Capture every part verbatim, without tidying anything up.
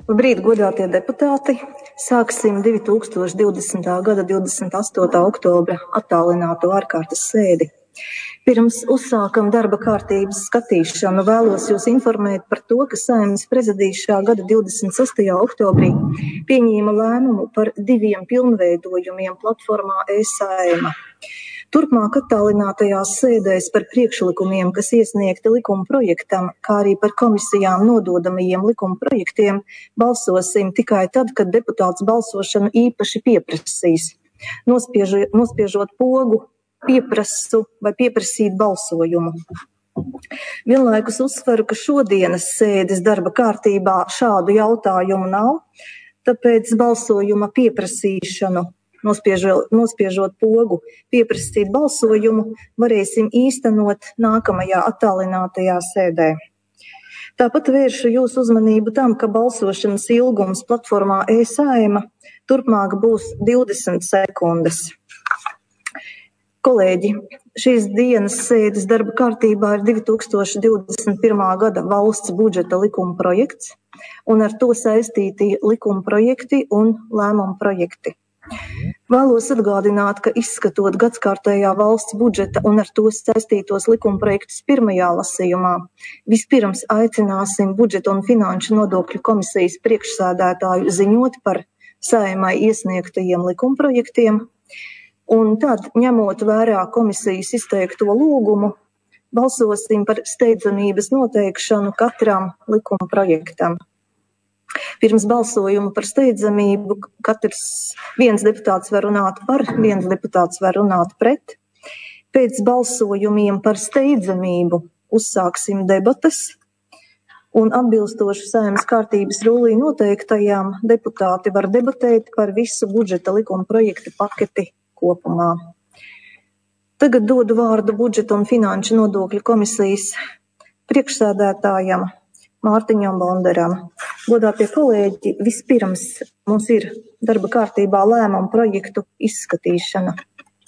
Labrīt, godātie deputāti! Sāksim divi tūkstoši divdesmitā gada divdesmit astotā oktobra attālināto ārkārtas sēdi. Pirms uzsākam darba kārtības skatīšanu, vēlos jūs informēt par to, ka Saeimas prezidijs šā gada divdesmit sestajā oktobrī pieņēma lēmumu par diviem pilnveidojumiem platformā e-Saeima. Turpmāk attālinātajās sēdēs par priekšlikumiem, kas iesniegti likuma projektam, kā arī par komisijām nododamajiem likuma projektiem, balsosim tikai tad, kad deputāts balsošanu īpaši pieprasīs. Nospiežot, nospiežot pogu, pieprasu vai pieprasīt balsojumu. Vienlaikus uzsveru, ka šodienas sēdes darba kārtībā šādu jautājumu nav, tāpēc balsojuma pieprasīšanu, nospiežot, nospiežot pogu, pieprasīt balsojumu, varēsim īstenot nākamajā attālinātajā sēdē. Tāpat vēršu jūsu uzmanību tam, ka balsošanas ilgums platformā e-Saeima turpmāk būs divdesmit sekundes. Kolēģi, šīs dienas sēdes darba kārtībā ir divi tūkstoši divdesmit pirmā gada valsts budžeta likuma projekts un ar to saistīti likuma projekti un lēmuma projekti. Vēlos atgādināt, ka izskatot gadskārtējā valsts budžeta un ar to saistītos likuma projektus pirmajā lasījumā, vispirms aicināsim budžeta un finanšu nodokļu komisijas priekšsēdētāju ziņot par Saeimai iesniegtajiem likuma projektiem, un tad, ņemot vērā komisijas izteikto lūgumu, balsosim par steidzamības noteikšanu katram likuma projektam. Pirms balsojuma par steidzamību katrs viens deputāts var runāt par, viens deputāts var runāt pret. Pēc balsojumiem par steidzamību uzsāksim debates, un atbilstoši Saeimas kārtības rullī noteiktajām deputāti var debatēt par visu budžeta likuma projektu paketi kopumā. Tagad dodu vārdu budžeta un finanšu nodokļu komisijas priekšsēdētājam Mārtiņam Bonderam. Godātie kolēģi, vispirms mums ir darba kārtībā lēmuma projektu izskatīšana.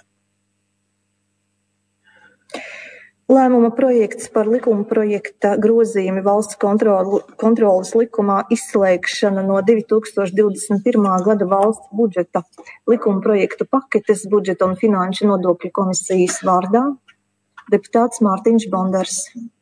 Lēmuma projekts par likuma projekta grozījumi valsts kontrolu, kontrolas likumā izslēgšana no divi tūkstoši divdesmit pirmā gada valsts budžeta likuma projektu paketes budžeta un finanšu nodokļu komisijas vārdā. Deputāts Mārtiņš Bonders.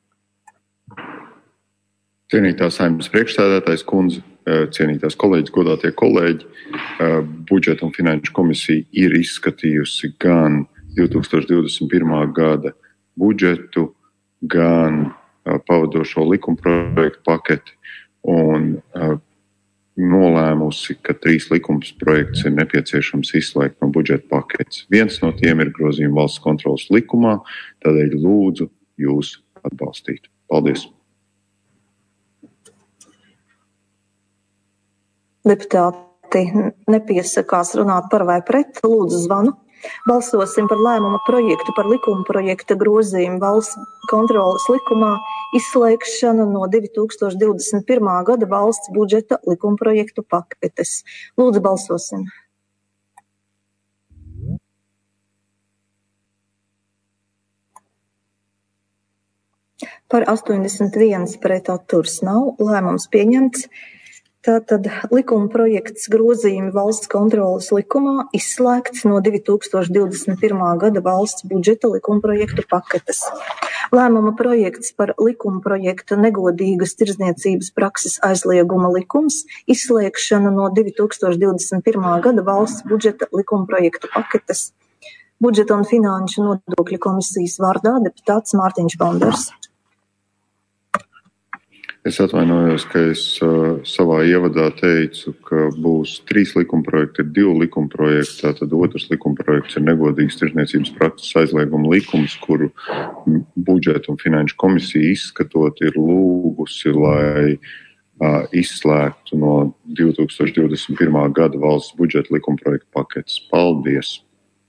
Cienītā Saeimas priekšsēdētājs kundze, cienītās kolēģis, godātie kolēģi, budžeta un finanšu komisija ir izskatījusi gan divi tūkstoši divdesmit pirmā gada budžetu, gan pavadošo likuma projektu paketi un nolēmusi, ka trīs likums projekts ir nepieciešams izslēgt no budžeta paketes. Viens no tiem ir grozījumi valsts kontrolas likumā, tādēļ lūdzu jūs atbalstīt. Paldies! Deputāti nepiesakās runāt par vai pret, lūdzu zvanu. Balsosim par lēmuma projektu par likuma projekta grozījumu valsts kontrolas likumā izslēgšanu no divi tūkstoši divdesmit pirmā gada valsts budžeta likuma projektu paketes. Lūdzu, balsosim. Par astoņdesmit viens pret atturs nav, lēmums pieņemts. Tātad likuma projekts grozījumi valsts kontrolas likumā izslēgts no divi tūkstoši divdesmit pirmā gada valsts budžeta likuma projektu paketes. Lēmuma projekts par likuma projekta negodīgas tirdzniecības prakses aizlieguma likums izslēgšana no divi tūkstoši divdesmit pirmā gada valsts budžeta likuma projektu paketes. Budžeta un finanšu nodokļu komisijas vārdā deputāts Mārtiņš Bonders. Es atvainojos, ka es uh, savā ievadā teicu, ka būs trīs likuma projekti, ir divi likuma projekti. Tātad otrs likuma projekts ir negodīgas tirdzniecības prakses aizlieguma likums, kuru budžeta un finanšu komisija izskatot ir lūgusi, lai uh, izslēgtu no divi tūkstoši divdesmit pirmā gada valsts budžeta likuma projektu paketes. Paldies!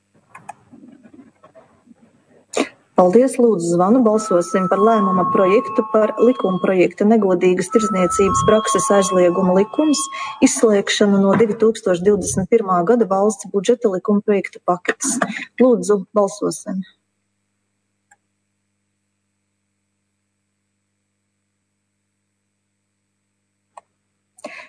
Paldies, lūdzu zvanu, balsosim par lēmuma projektu par likuma projekta negodīgas tirdzniecības prakses aizlieguma likums izslēgšanu no divi tūkstoši divdesmit pirmā gada valsts budžeta likuma projekta paketes. Lūdzu, balsosim.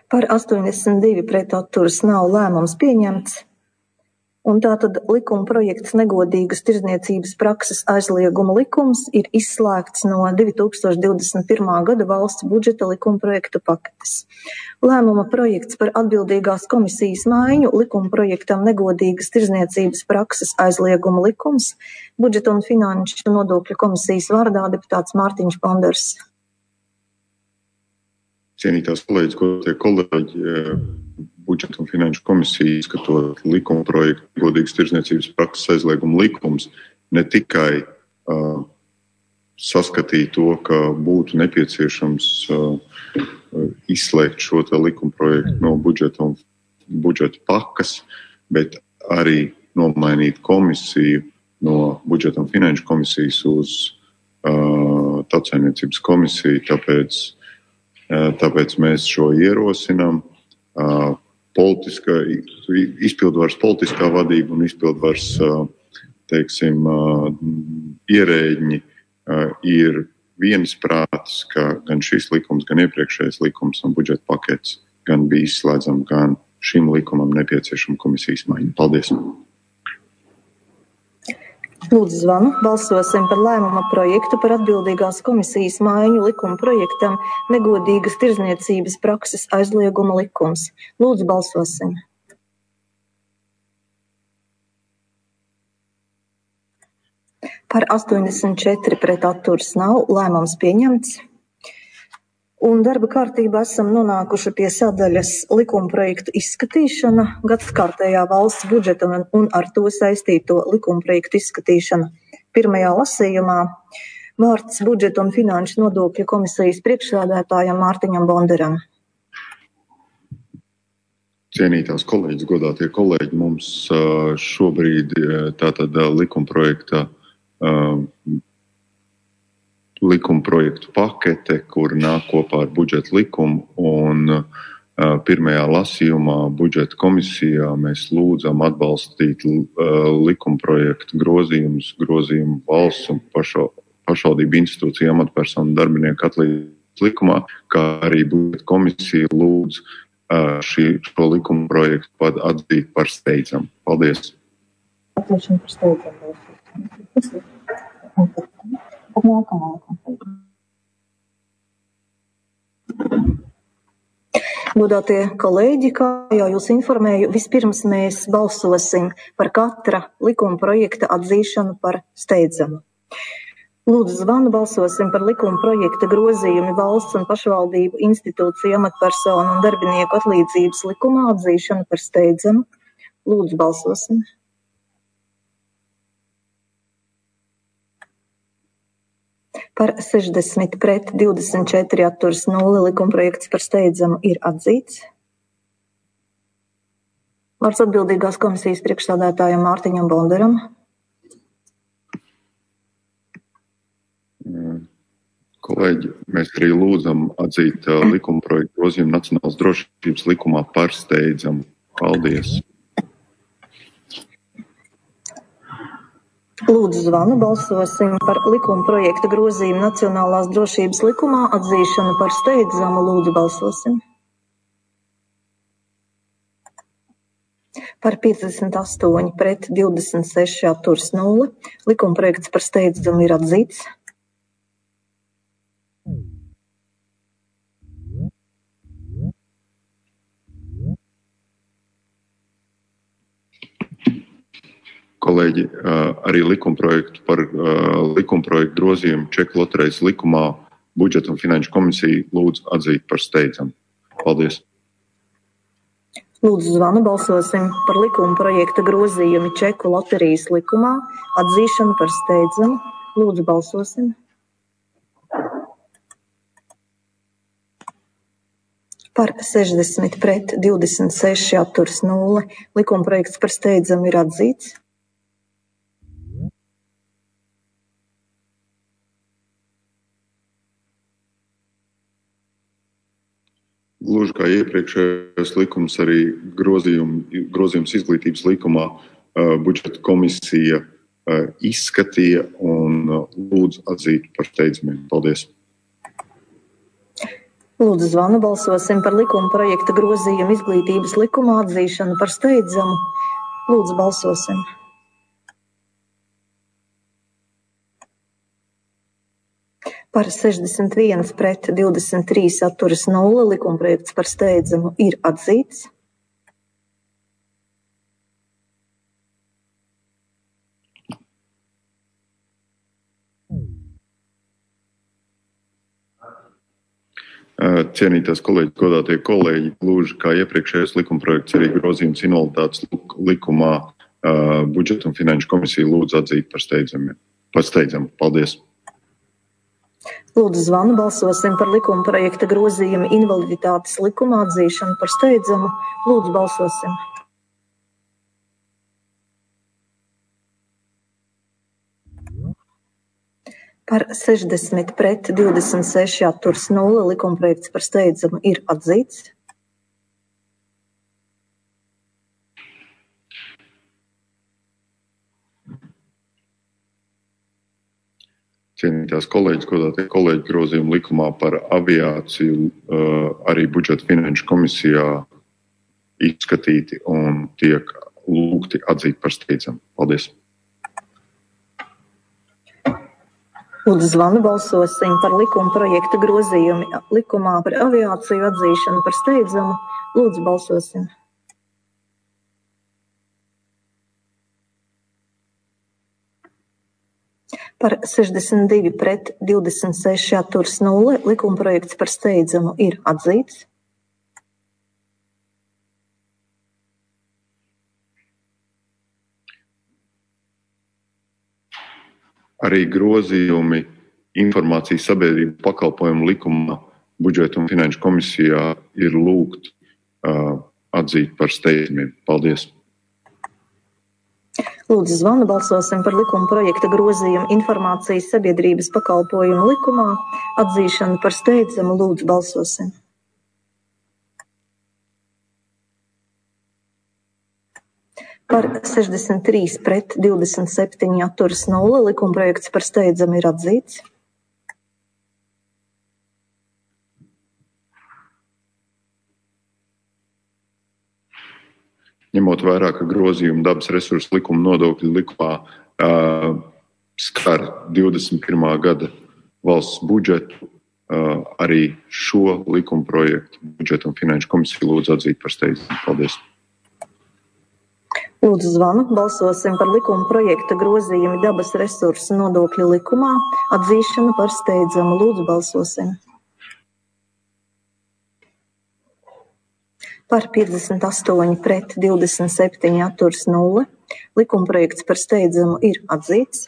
Par astoņdesmit divi pret atturas nav, lēmums pieņemts. Un tātad likuma projekts negodīgas tirdzniecības prakses aizlieguma likums ir izslēgts no divi tūkstoši divdesmit pirmā gada valsts budžeta likuma projektu paketes. Lēmuma projekts par atbildīgās komisijas maiņu likuma projektam negodīgas tirdzniecības prakses aizlieguma likums budžeta un finanšu nodokļu komisijas vārdā deputāts Mārtiņš Bondars. Cienītās kolēģis, godātie kolēģi, budžeta un finanšu komisija izskatot likuma projektu godīgas tirdzniecības prakses aizlieguma likums ne tikai uh, saskatīja to, ka būtu nepieciešams uh, izslēgt šo te likuma projektu no budžeta un budžeta pakas, bet arī nomainīt komisiju no budžeta un finanšu komisijas uz uh, Tautsaimniecības komisiju, tāpēc Tāpēc mēs šo ierosinām. Politiskā, izpildvaras politiskā vadība un izpildvaras, teiksim, ierēģi ir viensprātis, ka gan šis likums, gan iepriekšējais likums un budžeta pakets gan bija izslēdzam, gan šim likumam nepieciešama komisijas maiņa. Paldies! Lūdzu zvanu, balsosim par lēmuma projektu par atbildīgās komisijas maiņu likuma projektam negodīgas tirdzniecības prakses aizlieguma likums. Lūdzu balsosim. Par astoņdesmit četri pret atturas nav, lēmums pieņemts. Un darba kārtībā esam nonākuši pie sadaļas likuma projektu izskatīšana, gadskārtējā valsts budžeta un, un ar to saistīto likuma projektu izskatīšana. Pirmajā lasījumā vārds budžeta un finanšu nodokļu komisijas priekšsēdētājam Mārtiņam Bondaram. Cienītās kolēģis, godātie kolēģi, mums šobrīd tātad likuma projekta likuma projektu pakete, kur nāk kopā ar budžeta likumu, un uh, pirmajā lasījumā budžeta komisijā mēs lūdzam atbalstīt uh, likuma projektu grozījumus, grozījumu valsts un pašo, pašvaldību institūciju amatpersonu darbinieku atlīdzības likumā, kā arī budžeta komisija lūdz uh, šī, šo likuma projektu atzīt par steidzamu. Paldies! Atliekšana par steidzamu. Godātie kolēģi, kā jau jūs informēju, vispirms mēs balsosim par katra likuma projekta atzīšanu par steidzamu. Lūdzu zvanu, balsosim par likuma projekta grozījumi valsts un pašvaldību institūciju amatpersonu un darbinieku atlīdzības likumā atzīšanu par steidzamu. Lūdzu balsosim. Par sešdesmit pret divdesmit četri atturas nulle likumprojekts par steidzamu ir atzīts. Vārds atbildīgās komisijas priekšsādātājam Mārtiņam Bondaram. Kolēģi, mēs arī lūdzam atzīt uh, likumprojektu grozījumu Nacionālās drošības likumā par steidzamu. Paldies! Lūdzu zvanu, balsosim par likuma projekta grozījumu Nacionālās drošības likumā atzīšanu par steidzamu. Lūdzu balsosim. Par piecdesmit astoņi pret divdesmit seši atturas nulle. Likuma projekts par steidzamu ir atzīts. Kolēģi, arī likumprojektu par likumprojektu grozījumu Čeku loterejas likumā budžeta un finanšu komisija lūdz atzīt par steidzamu. Paldies! Lūdzu zvanu, balsosim par likuma projekta grozījumu Čeku loterijas likumā atzīšanu par steidzamu. Lūdzu balsosim. Par sešdesmit pret divdesmit seši atturas nulle. Likuma projekts par steidzamu ir atzīts. Gluži kā iepriekšējais likums, arī grozījum, grozījums izglītības likumā uh, budžeta komisija uh, izskatīja un uh, lūdz atzīt par steidzamiem. Paldies! Lūdzu zvanu, balsosim par likuma projekta grozījumu izglītības likumā atzīšanu par steidzamu. Lūdzu balsosim. Par sešdesmit viens pret divdesmit trīs atturas nulle, likuma projekts par steidzamu ir atzīts. Cienītās kolēģi, godātie kolēģi, gluži kā iepriekšējais likumprojekts, arī grozījums invaliditātes likumā budžeta un finanšu komisija lūdzu atzīt par steidzamiem. Par steidzamu. Paldies. Lūdzu zvanu, balsosim par likuma projekta grozījumu invaliditātes likumā atzīšanu par steidzamu. Lūdzu balsosim. Par sešdesmit pret divdesmit seši atturas nulle, likuma projekts par steidzamu ir atzīts. Cienītās kolēģis, godātie kolēģi, grozījumu likumā par aviāciju arī budžeta finanšu komisijā izskatīti un tiek lūgti atzīt par steidzamu. Paldies. Lūdzu zvanu, balsosim par likuma projekta grozījumu likumā par aviāciju atzīšanu par steidzamu. Lūdzu balsosim. Par sešdesmit divi pret divdesmit seši atturas nulle, likuma projekts par steidzamu ir atzīts. Arī grozījumi informācijas sabiedrību pakalpojumu likumā budžeta un finanšu komisijā ir lūgt uh, atzīt par steidzamiem. Paldies. Lūdzu zvanu, balsosim par likuma projekta grozījumu informācijas sabiedrības pakalpojumu likumā atzīšanu par steidzamu. Lūdzu balsosim. Par sešdesmit trīs pret divdesmit septiņi atturas nulle, likuma projekts par steidzamu ir atzīts. Ņemot vērā, ka grozījumi dabas resursu likuma nodokļu likumā uh, skar divdesmit pirmā gada valsts budžetu, uh, arī šo likuma projektu budžeta un finanšu komisiju lūdzu atzīt par steidzamu. Paldies. Lūdzu zvanu, balsosim par likuma projekta grozījumu dabas resursu nodokļu likumā atzīšanu par steidzamu. Lūdzu balsosim. Par piecdesmit astoņi pret divdesmit septiņi atturas nulle, likuma projekts par steidzamu ir atzīts.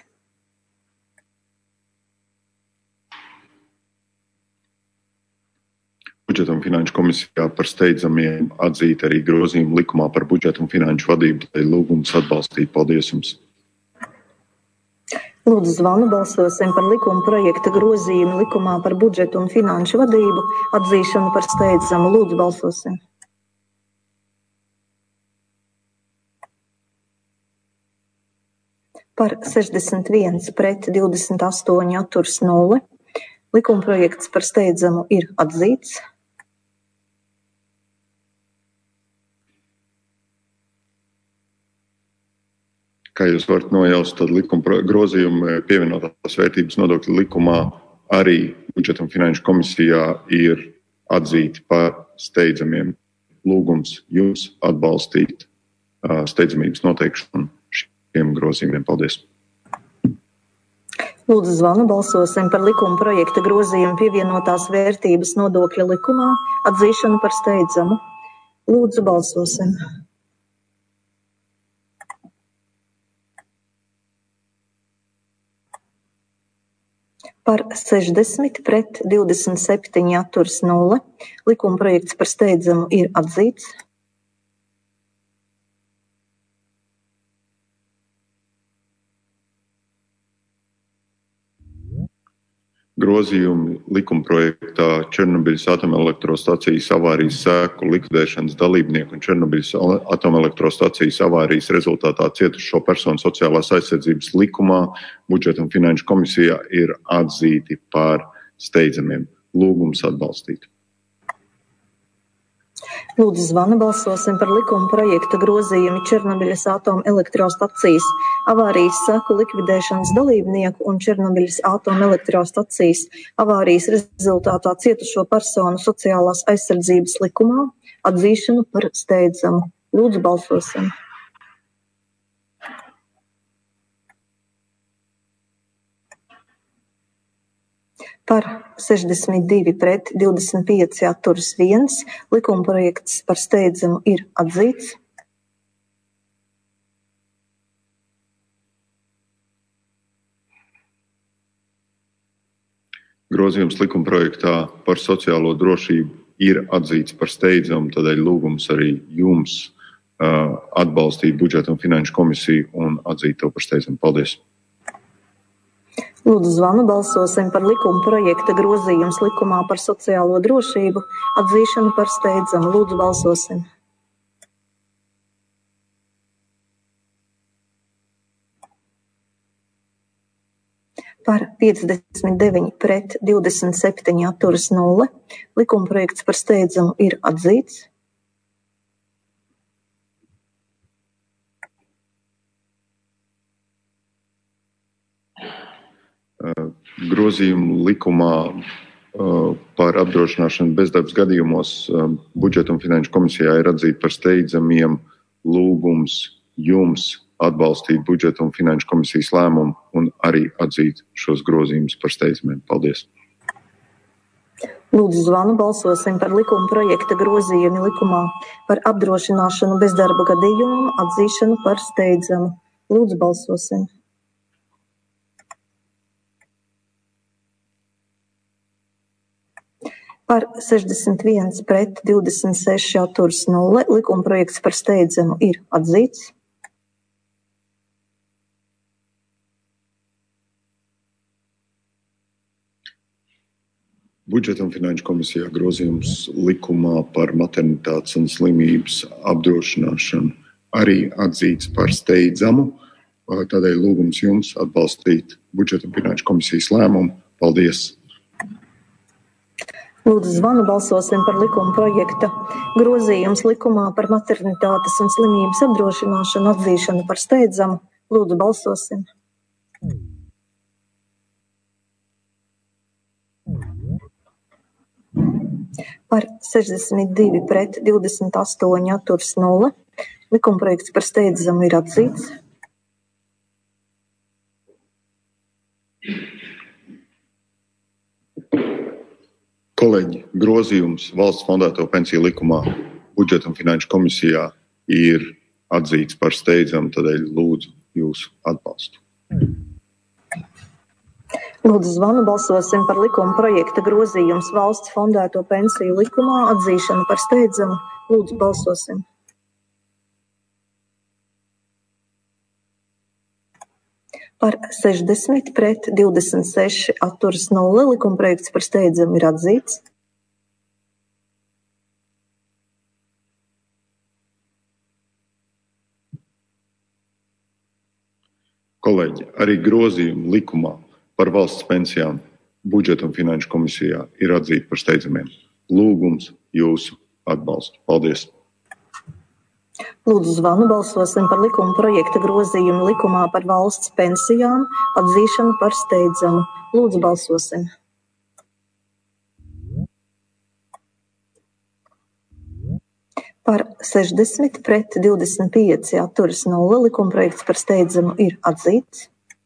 Budžeta un finanšu komisijā par steidzamiem atzīt arī grozījumu likumā par budžetu un finanšu vadību, tai lūgums atbalstīt. Paldies jums. Lūdzu zvanu, balsosim par likuma projekta grozījumu likumā par budžetu un finanšu vadību atzīšanu par steidzamu. Lūdzu balsosim. Par sešdesmit viens pret divdesmit astoņi atturas nulle, likuma projekts par steidzamu ir atzīts. Kā jūs varat nojaust, tad likuma grozījumi pievienotās vērtības nodokļu likumā arī budžeta un finanšu komisijā ir atzīti par steidzamiem. Lūgums jums atbalstīt uh, steidzamības noteikšanu šiem grozījumiem. Paldies. Lūdzu zvanu, balsosim par likuma projekta grozījumu pievienotās vērtības nodokļa likumā atzīšanu par steidzamu. Lūdzu balsosim. Par sešdesmit pret divdesmit septiņi atturas nulle, likuma projekts par steidzamu ir atzīts. Grozījumi likumprojektā Černobiļas atomelektrostacijas avārijas sēku likvidēšanas dalībnieku un Černobiļas atomelektrostacijas avārijas rezultātā cietušo personu sociālās aizsardzības likumā budžeta un finanšu komisijā ir atzīti par steidzamiem. Lūgums atbalstīt. Lūdzu zvanu, balsosim par likuma projekta grozījumu Černobiļas atomelektrostacijas avārijas seku likvidēšanas dalībnieku un Černobiļas atomelektrostacijas avārijas rezultātā cietušo personu sociālās aizsardzības likumā atzīšanu par steidzamu. Lūdzu, balsosim. Par sešdesmit divi pret divdesmit pieci atturas viens. Likumprojekts par steidzamu ir atzīts. Grozījums likumprojektā par sociālo drošību ir atzīts par steidzamu, tādēļ lūgums arī jums uh, atbalstīt budžeta un finanšu komisiju un atzīt to par steidzamu. Paldies! Lūdzu zvanu, balsosim par likuma projekta grozījums likumā par sociālo drošību atzīšanu par steidzamu. Lūdzu, balsosim. Par piecdesmit deviņi pret divdesmit septiņi atturas nulle. Likuma projekts par steidzamu ir atzīts. Grozījumu likumā uh, par apdrošināšanu bezdarbs gadījumos uh, budžeta un finanšu komisijā ir atzīti par steidzamiem. Lūgums jums atbalstīt budžeta un finanšu komisijas lēmumu un arī atzīt šos grozījumus par steidzamiem. Paldies! Lūdzu zvanu, balsosim par likuma projekta grozījumu likumā par apdrošināšanu bezdarba gadījumam atzīšanu par steidzamu. Lūdzu, balsosim. Par sešdesmit viens pret divdesmit seši atturas nulle. Likuma projekts par steidzamu ir atzīts. Budžeta un finanšu komisijā grozījums likumā par maternitātes un slimības apdrošināšanu arī atzīts par steidzamu. Tādēļ lūgums jums atbalstīt budžeta un finanšu komisijas lēmumu. Paldies! Lūdzu zvanu, balsosim par likuma projekta grozījums likumā par maternitātes un slimības apdrošināšanu atzīšanu par steidzamu. Lūdzu, balsosim. Par sešdesmit divi pret divdesmit astoņi atturas nulle. Likuma projekts par steidzamu ir atzīts. Kolēģi, grozījums valsts fondēto pensiju likumā budžeta un finanšu komisijā ir atzīts par steidzamu, tādēļ lūdzu jūsu atbalstu. Lūdzu zvanu, balsosim par likuma projekta grozījums valsts fondēto pensiju likumā atzīšanu par steidzamu. Lūdzu, balsosim. Par sešdesmit pret divdesmit seši atturas nulle. Likuma projekts par steidzamu ir atzīts. Kolēģi, arī grozījumi likumā par valsts pensijām budžeta un finanšu komisijā ir atzīti par steidzamiem. Lūgums jūsu atbalstu. Paldies! Lūdzu zvanu, balsosim par likuma projekta grozījumu likumā par valsts pensijām atzīšanu par steidzamu. Lūdzu, balsosim. Par sešdesmit pret divdesmit pieci atturas nulle. Likuma projekts par steidzamu ir atzīts.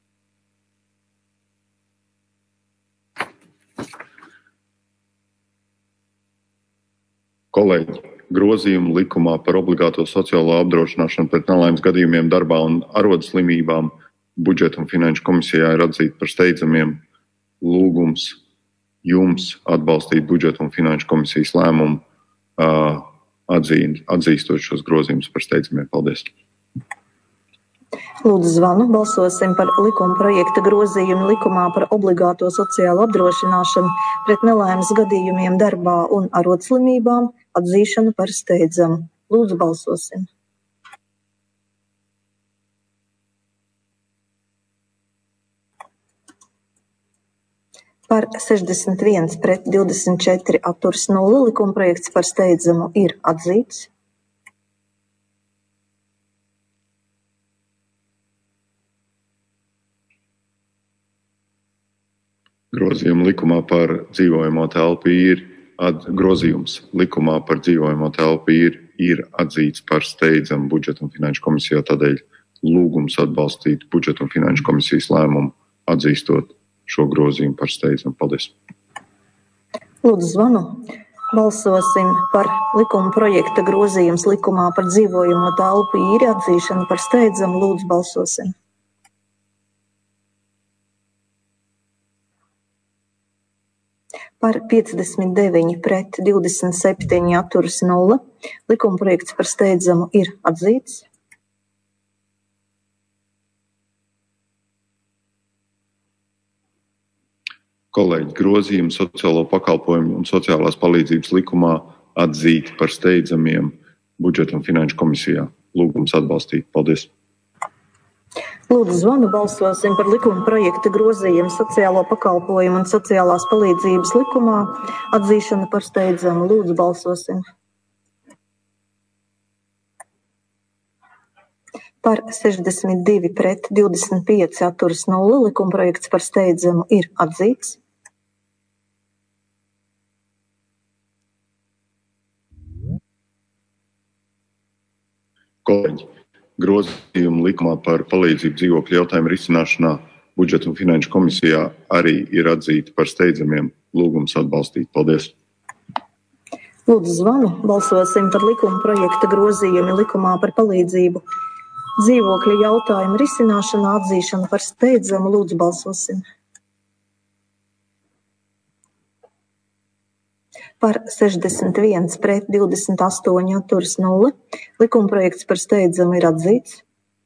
Kolēģi, grozījumu likumā par obligāto sociālo apdrošināšanu pret nelaimes gadījumiem darbā un arodas slimībām budžeta un finanšu komisijā ir atzīti par steidzamiem. Lūgums jums atbalstīt budžeta un finanšu komisijas lēmumu, atzīt, atzīstot šos grozījumus par steidzamiem. Paldies! Lūdzu zvanu, balsosim par likuma projekta grozījumu likumā par obligāto sociālo apdrošināšanu pret nelaimes gadījumiem darbā un arodslimībām atzīšanu par steidzamu. Lūdzu, balsosim. Par sešdesmit viens pret divdesmit četri atturas nulle. Likumprojekts par steidzamu ir atzīts. Grozījuma likumā par dzīvojamo telpu ir at, grozījums likumā par dzīvojamo telpu ir, ir atzīts par steidzamu budžeta un finanšu komisijā, tādēļ lūgums atbalstīt budžeta un finanšu komisijas lēmumu atzīstot šo grozījumu par steidzamu. Paldies. Lūdzu zvanu. Balsosim par likuma projekta grozījums likumā par dzīvojamo telpu īri atzīšanu par steidzamu. Lūdzu balsosim. Par piecdesmit deviņi pret divdesmit septiņi atturas nulle. Likumprojekts par steidzamu ir atzīts. Kolēģi, grozījumu sociālo pakalpojumu un sociālās palīdzības likumā atzīt par steidzamiem budžeta un finanšu komisijā. Lūgums atbalstīt. Paldies. Lūdzu zvanu. Balsosim par likuma projekta grozījumu sociālo pakalpojumu un sociālās palīdzības likumā atzīšanu par steidzamu. Lūdzu balsosim. Par sešdesmit divi pret divdesmit pieci atturas nulle. Likumprojekts par steidzamu ir atzīts. Kolēģi, grozījumu likumā par palīdzību dzīvokļu jautājumu risināšanā budžeta un finanšu komisijā arī ir atzīti par steidzamiem. Lūgums atbalstīt. Paldies. Lūdzu zvanu. Balsosim par likuma projekta grozījumu likumā par palīdzību dzīvokļu jautājumu risināšanā atzīšanu par steidzamu. Lūdzu balsosim. Par sešdesmit viens pret divdesmit astoņi atturas nulle. Likumprojekts par steidzamu ir atzīts.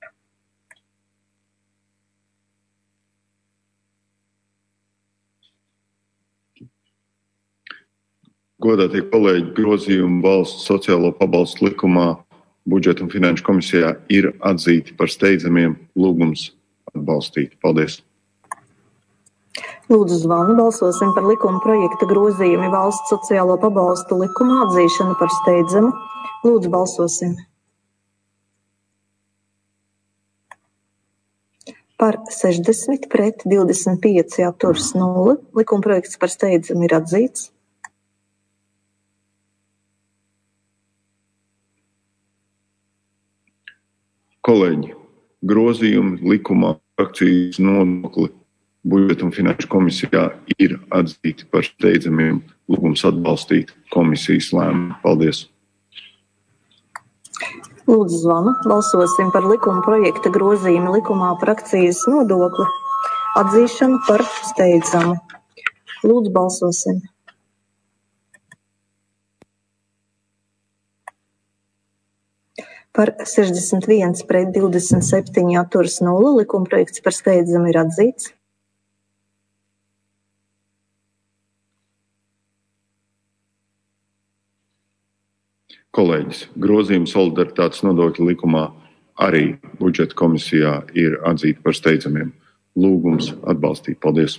Godātie kolēģi, grozījumu valsts sociālo pabalstu likumā budžeta un finanšu komisijā ir atzīti par steidzamiem. Lūgums atbalstīt. Paldies. Lūdzu zvanu. Balsosim par likuma projekta grozījumu valsts sociālo pabalstu likumā atzīšanu par steidzamu. Lūdzu balsosim. Par sešdesmit pret divdesmit pieci atturas nulle. Likuma projekts par steidzamu ir atzīts. Kolēģi, grozījumi likumā par akcijas nodokli budžeta un finanšu komisijā ir atzīti par steidzamiem. Lūgums atbalstīt komisijas lēmumu. Paldies. Lūdzu zvanu. Balsosim par likuma projekta grozījumu likumā par akcijas nodokli atzīšanu par steidzamu. Lūdzu balsosim. Par sešdesmit viens pret divdesmit septiņi atturas nulle. Likumprojekts par steidzamu ir atzīts. Kolēģis, grozījumi solidaritātes nodokļu likumā arī budžeta komisijā ir atzīti par steidzamiem. Lūgums atbalstīt. Paldies.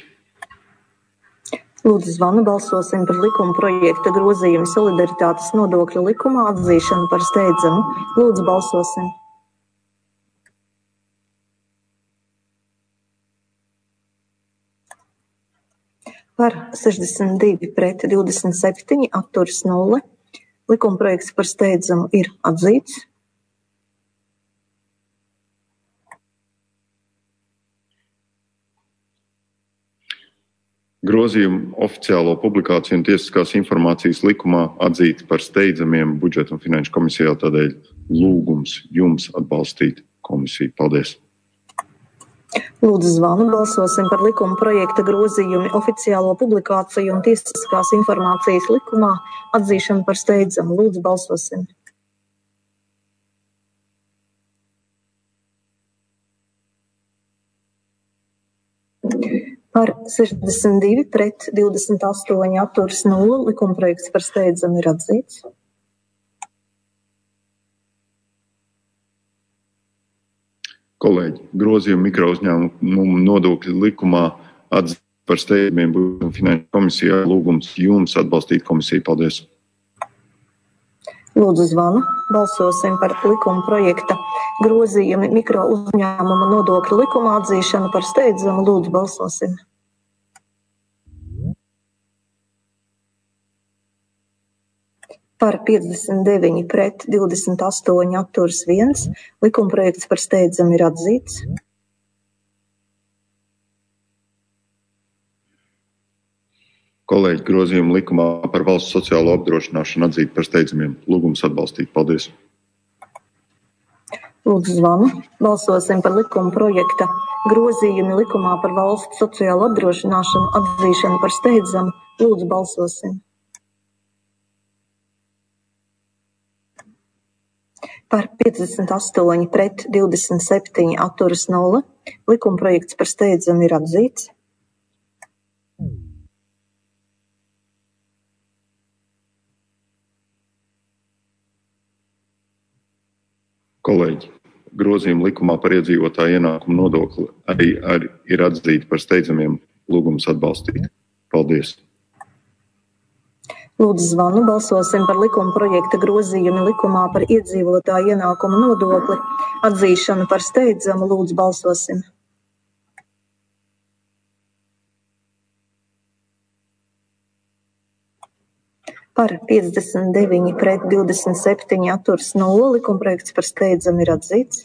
Lūdzu zvanu. Balsosim par likuma projekta grozījumu solidaritātes nodokļu likumā atzīšanu par steidzamu. Lūdzu balsosim. Par sešdesmit divi pret divdesmit septiņi atturas nulle. Likumprojekts par steidzamu ir atzīts. Grozījumu oficiālo publikāciju un tiesiskās informācijas likumā atzīti par steidzamiem budžeta un finanšu komisijā, tādēļ lūgums jums atbalstīt komisiju. Paldies. Lūdzu zvanu. Balsosim par likuma projekta grozījumu oficiālo publikāciju un tiesiskās informācijas likumā atzīšanu par steidzamu. Lūdzu balsosim. Par sešdesmit divi pret divdesmit astoņi atturas nulle. Likumprojekts par steidzamu ir atzīts. Kolēģi, grozījumu mikrouzņēmumu nodokļu likumā atzīti par steidzamiem budžeta un finanšu komisijā. Lūgums jums atbalstīt komisiju. Paldies! Lūdzu zvanu. Balsosim par likuma projekta grozījumi mikro uzņēmumu nodokļu likuma atzīšanu par steidzamu. Lūdzu balsosim. Par piecdesmit deviņi pret divdesmit astoņi atturas viens. Likuma projekts par steidzamu ir atzīts. Kolēģi, grozījumu likumā par valsts sociālo apdrošināšanu atzīt par steidzamiem. Lūgums atbalstīt. Paldies! Lūdzu zvanu. Balsosim par likuma projekta grozījumi likumā par valsts sociālo apdrošināšanu atzīšanu par steidzamu. Lūdzu balsosim. Par piecdesmit astoņi pret divdesmit septiņi atturas nulle. Likuma projekts par steidzamu ir atzīts. Kolēģi, grozījumi likumā par iedzīvotāju ienākumu nodokli arī, arī ir atzīti par steidzamiem. Lūgums atbalstīt. Paldies! Lūdzu zvanu. Balsosim par likuma projekta grozījumi likumā par iedzīvotāju ienākumu nodokli atzīšanu par steidzamu. Lūdzu balsosim. Par piecdesmit deviņi pret divdesmit septiņi atturas nulle. Likuma projekts par steidzamu ir atzīts.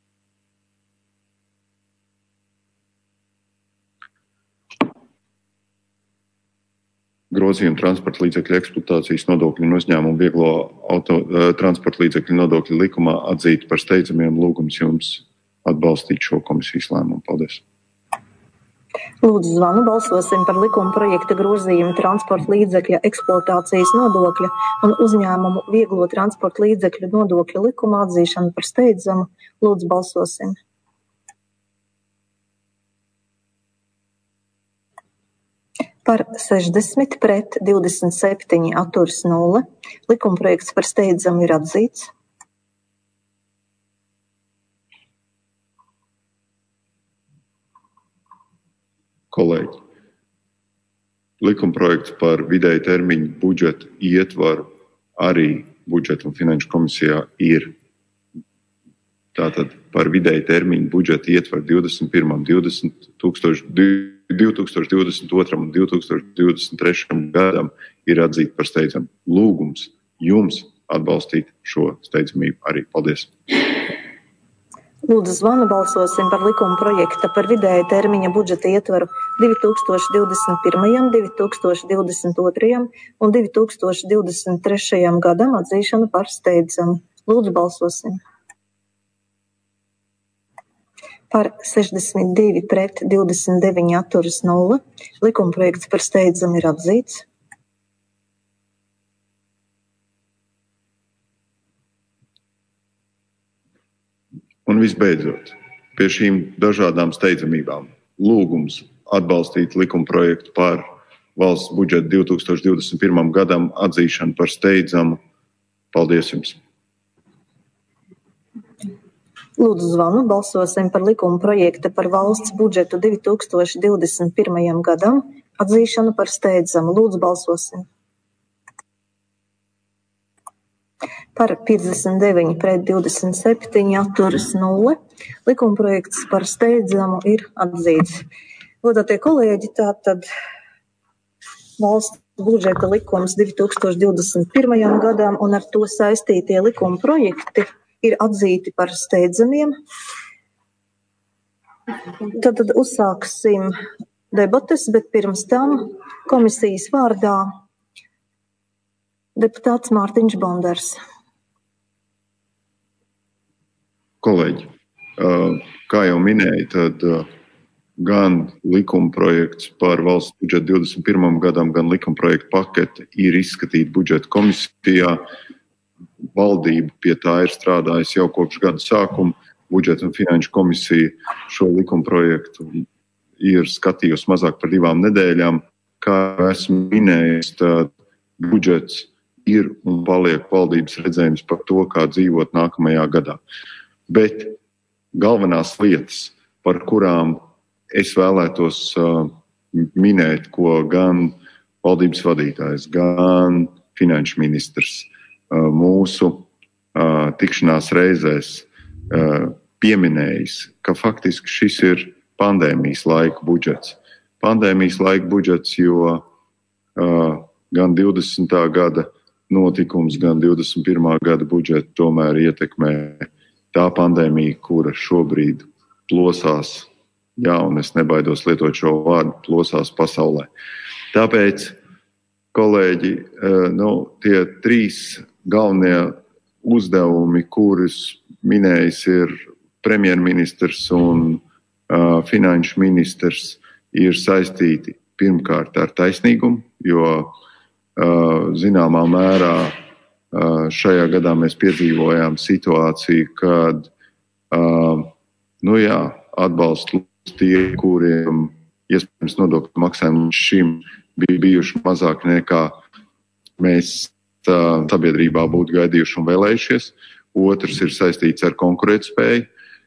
Grozījumi transporta līdzekļu eksploatācijas nodokļu un uzņēmumu vieglo auto, transporta līdzekļu nodokļu likumā atzīt par steidzamiem. Lūgums jums atbalstīt šo komisijas lēmumu. Paldies! Lūdzu zvanu. Balsosim par likuma projekta grozījumu transporta līdzekļa eksploatācijas nodokļa un uzņēmumu vieglo transporta līdzekļu nodokļu likuma atzīšanu par steidzamu. Lūdzu balsosim. Par sešdesmit pret divdesmit septiņi atturas nulle. Likuma projekts par steidzamu ir atzīts. Kolēģi, likumprojekts par vidēju termiņu budžeta ietvaru arī budžeta un finanšu komisijā ir. Tātad par vidēju termiņu budžeta ietvaru divdesmit pirmam, divdesmit tūkstoši, divi tūkstoši divdesmit otram un divi tūkstoši divdesmit trešajam gadam ir atzīta par steidzamu. Lūgums jums atbalstīt šo steidzamību arī. Paldies! Lūdzu zvanu. Balsosim par likuma projekta par vidēja termiņa budžeta ietvaru divi tūkstoši divdesmit pirmajam, divi tūkstoši divdesmit otrajam un divi tūkstoši divdesmit trešajam gadam atzīšanu par steidzamu. Lūdzu balsosim. Par sešdesmit divi pret divdesmit deviņi atturas nulle. Likuma projekts par steidzamu ir atzīts. Un visbeidzot, pie šīm dažādām steidzamībām lūgums atbalstīt likumprojektu par valsts budžetu divi tūkstoši divdesmit pirmam gadam atzīšanu par steidzamu. Paldies jums! Lūdzu zvanu. Balsosim par likuma projekta par valsts budžetu divi tūkstoši divdesmit pirmajam gadam atzīšanu par steidzamu. Lūdzu balsosim. Par piecdesmit deviņi pret divdesmit septiņi atturas nulle. Likuma projekts par steidzamu ir atzīts. Godātie kolēģi, tātad valsts budžeta likums divi tūkstoši divdesmit pirmajam gadam un ar to saistītie likuma projekti ir atzīti par steidzamiem. Tad, tad uzsāksim debates, bet pirms tam komisijas vārdā deputāts Mārtiņš Bondars. Kolēģi, kā jau minēju, tad gan likumprojekts par valsts budžetu divdesmit pirmam gadam, gan likumprojekta pakete ir izskatīta budžeta komisijā. Valdība pie tā ir strādājusi jau kopš gada sākuma. Budžeta un finanšu komisija šo likumprojektu ir skatījusi mazāk par divām nedēļām. Kā esmu minējis, tad budžets ir un paliek valdības redzējums par to, kā dzīvot nākamajā gadā. Bet galvenās lietas, par kurām es vēlētos uh, minēt, ko gan valdības vadītājs, gan finanšu ministrs mūsu tikšanās reizēs pieminējis, ka faktiski šis ir pandēmijas laika budžets. Pandēmijas laika budžets, jo gan divdesmitā gada notikums, gan divdesmit pirmā gada budžetu tomēr ietekmē tā pandēmija, kura šobrīd plosās, jā, un es nebaidos lietot šo vārdu, plosās pasaulē. Tāpēc, kolēģi, nu, tie trīs galvenie uzdevumi, kurus minējis ir premjerministrs un uh, finanšu ministrs, ir saistīti pirmkārt ar taisnīgumu, jo uh, zināmā mērā uh, šajā gadā mēs piedzīvojām situāciju, kad uh, nu jā, atbalstu tie, kuriem iespējams nodokļu maksājumi līdz šim bija bijuši mazāk nekā mēs tā, sabiedrībā būtu gaidījuši un vēlējušies. Otrs ir saistīts ar konkurētspēju.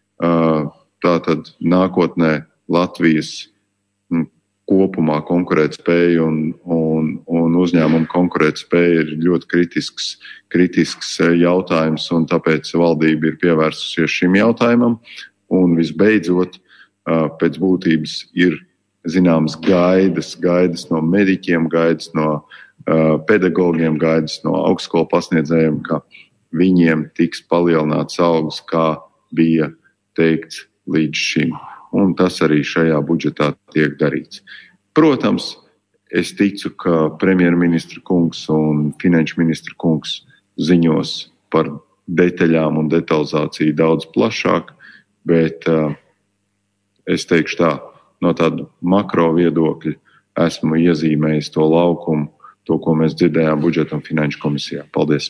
Tātad nākotnē Latvijas kopumā konkurētspēja un, un, un uzņēmuma konkurētspēja ir ļoti kritisks, kritisks jautājums, un tāpēc valdība ir pievērsusies šim jautājumam. Un visbeidzot, pēc būtības ir zināmas gaidas, gaidas no mediķiem, gaidas no uh, pedagogiem, gaidas no augstskolu pasniedzējiem, ka viņiem tiks palielināts algas, kā bija teikts līdz šim. Un tas arī šajā budžetā tiek darīts. Protams, es ticu, ka premjerministra kungs un finanšu ministra kungs ziņos par detaļām un detalizāciju daudz plašāk, bet uh, es teikšu tā, no tāda makro viedokļa esmu iezīmējis to laukumu, to, ko mēs dzirdējām budžeta un finanšu komisijā. Paldies!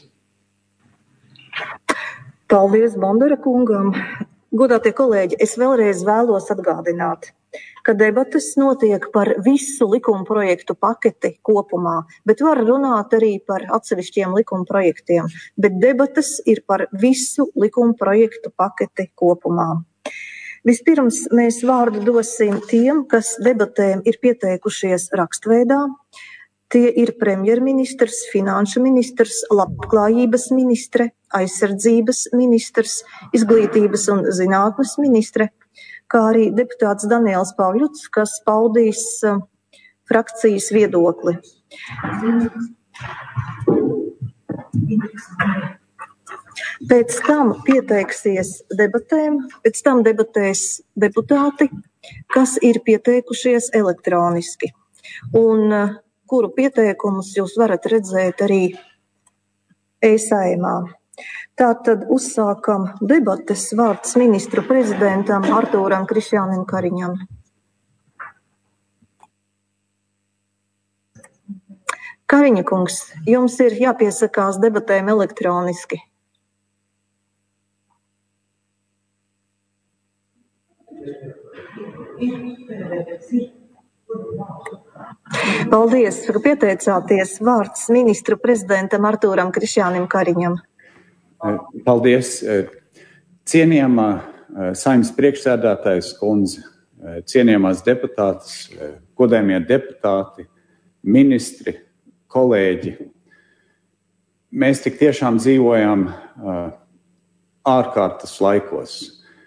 Paldies Bondara kungam! Godātie kolēģi, es vēlreiz vēlos atgādināt, ka debates notiek par visu likuma projektu paketi kopumā, bet var runāt arī par atsevišķiem likuma projektiem, bet debates ir par visu likuma projektu paketi kopumā. Vispirms mēs vārdu dosim tiem, kas debatēm ir pieteikušies rakstveidā. Tie ir premjerministrs, finanšu ministrs, labklājības ministre, aizsardzības ministrs, izglītības un zinātnes ministre, kā arī deputāts Daniels Pavļuts, kas paudīs uh, frakcijas viedokli. Pēc tam pieteiksies debatēm, pēc tam debatēs deputāti, kas ir pieteikušies elektroniski, un uh, kuru pieteikumus jūs varat redzēt arī e-saimā. Tātad uzsākam debates, vārds ministru prezidentam Artūram Krišjānim Kariņam. Kariņa kungs, jums ir jāpiesakās debatēm elektroniski. Paldies, ka pieteicāties. Vārds ministru prezidentam Artūram Krišjānim Kariņam. Paldies. Cienījamā Saeimas priekšsēdētājas kundze, cienījamās deputātes, godējamie deputāti, ministri, kolēģi. Mēs tik tiešām dzīvojam ārkārtas laikos.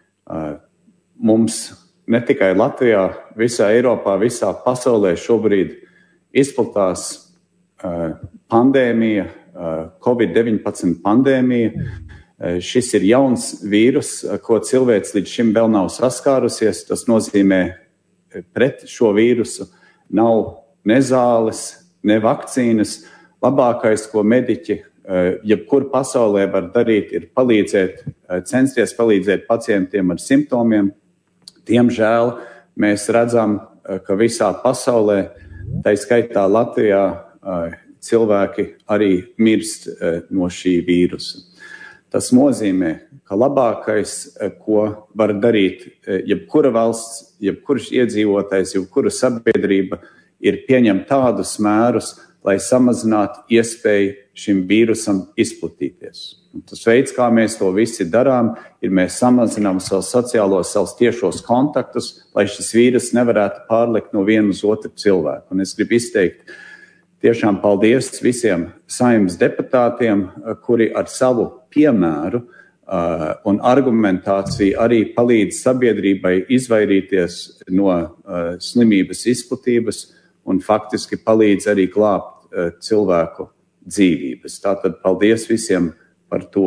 Mums ne tikai Latvijā, visā Eiropā, visā pasaulē šobrīd izplatās uh, pandēmija, uh, covid deviņpadsmit pandēmija. Uh, šis ir jauns vīrus, ko cilvēks līdz šim vēl nav saskārusies. Tas nozīmē, pret šo vīrusu nav ne zāles, ne vakcīnas. Labākais, ko mediķi uh, jebkur pasaulē var darīt, ir palīdzēt, uh, censties palīdzēt pacientiem ar simptomiem. Diemžēl mēs redzam, ka visā pasaulē, tā skaitā Latvijā, cilvēki arī mirst no šī vīrusa. Tas nozīmē, ka labākais, ko var darīt jebkura valsts, jebkurš iedzīvotājs, jebkura sabiedrība, ir pieņemt tādus mērus, lai samazinātu iespēju šim vīrusam izplatīties. Un tas veids, kā mēs to visi darām, ir mēs samazinām savus sociālos, savus tiešos kontaktus, lai šis vīrus nevarētu pārlikt no viena uz otru cilvēku. Un es gribu izteikt tiešām paldies visiem Saeimas deputātiem, kuri ar savu piemēru uh, un argumentāciju arī palīdz sabiedrībai izvairīties no uh, slimības izplatības un faktiski palīdz arī glābt uh, cilvēku dzīvības. Tātad paldies visiem par to.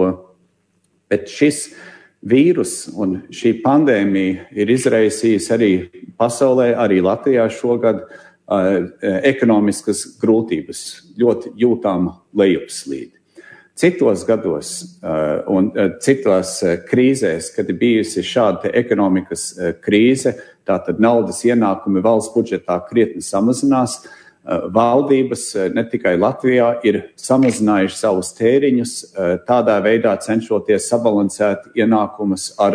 Bet šis vīrus un šī pandēmija ir izraisījis arī pasaulē, arī Latvijā šogad uh, ekonomiskas grūtības, ļoti jūtāma lejupslīdi. Citos gados uh, un uh, citās uh, krīzēs, kad ir bijusi šāda ekonomikas uh, krīze, tātad naudas ienākumi valsts budžetā krietni samazinās, valdības ne tikai Latvijā ir samazinājuši savus tēriņus, tādā veidā cenšoties sabalansēt ienākumus ar,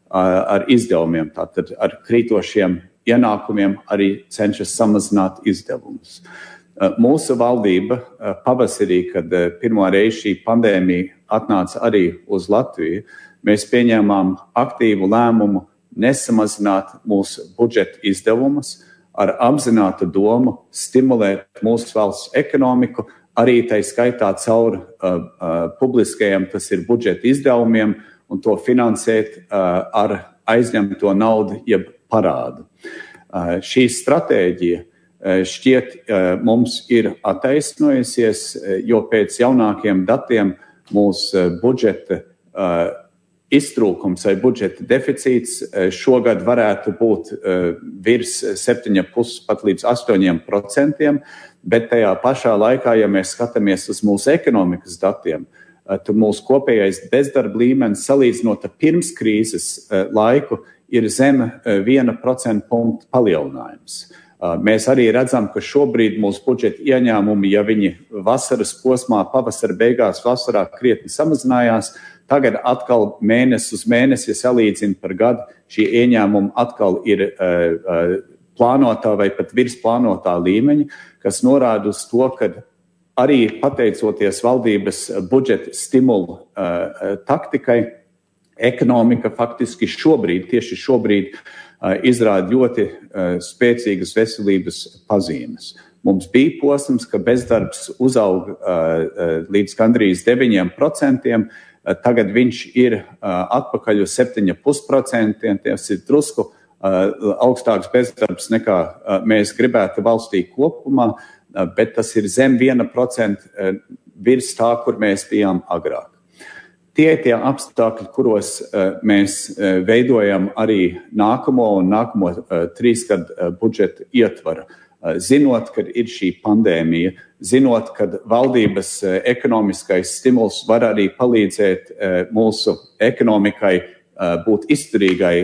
ar izdevumiem. Tātad ar krītošiem ienākumiem arī cenšas samazināt izdevumus. Mūsu valdība pavasarī, kad pirmo reizi šī pandēmija atnāca arī uz Latviju, mēs pieņēmām aktīvu lēmumu nesamazināt mūsu budžeta izdevumus, ar apzinātu domu stimulēt mūsu valsts ekonomiku, arī tai skaitā caur uh, uh, publiskajiem, tas ir budžeta izdevumiem, un to finansēt uh, ar aizņemto naudu, jeb parādu. Uh, šī stratēģija uh, šķiet uh, mums ir attaisnojusies, uh, jo pēc jaunākiem datiem mūsu uh, budžeta uh, iztrūkums vai budžeta deficīts šogad varētu būt virs septiņi komats pieci pat līdz astoņi procenti, bet tajā pašā laikā, ja mēs skatāmies uz mūsu ekonomikas datiem, tad mūsu kopējais bezdarba līmenis salīdzinot ar pirms krīzes laiku ir zem viena procenta punkta palielinājums. Mēs arī redzam, ka šobrīd mūsu budžeta ieņēmumi, ja viņi vasaras posmā, pavasara beigās, vasarā krietni samazinājās, tagad atkal mēnesi uz mēnesi, ja salīdzina par gadu, šie ieņēmumi atkal ir uh, uh, plānotā vai pat virs plānotā līmeņa, kas norāda uz to, ka arī pateicoties valdības budžeta stimulu uh, taktikai, ekonomika faktiski šobrīd, tieši šobrīd, uh, izrāda ļoti uh, spēcīgas veselības pazīmes. Mums bija posms, ka bezdarbs uzaug uh, uh, līdz gandrīz deviņiem procentiem, tagad viņš ir uh, atpakaļ uz septiņi komats pieci procenti, tas ir drusku uh, augstāks bezdarbs nekā uh, mēs gribētu valstī kopumā, uh, bet tas ir zem viena procenta uh, virs tā, kur mēs bijām agrāk. Tie ir tie apstākļi, kuros uh, mēs uh, veidojam arī nākamo un nākamo uh, trīsgadu uh, budžeta ietvaru. Zinot, ka ir šī pandēmija, zinot, ka valdības ekonomiskais stimuls var arī palīdzēt mūsu ekonomikai būt izturīgai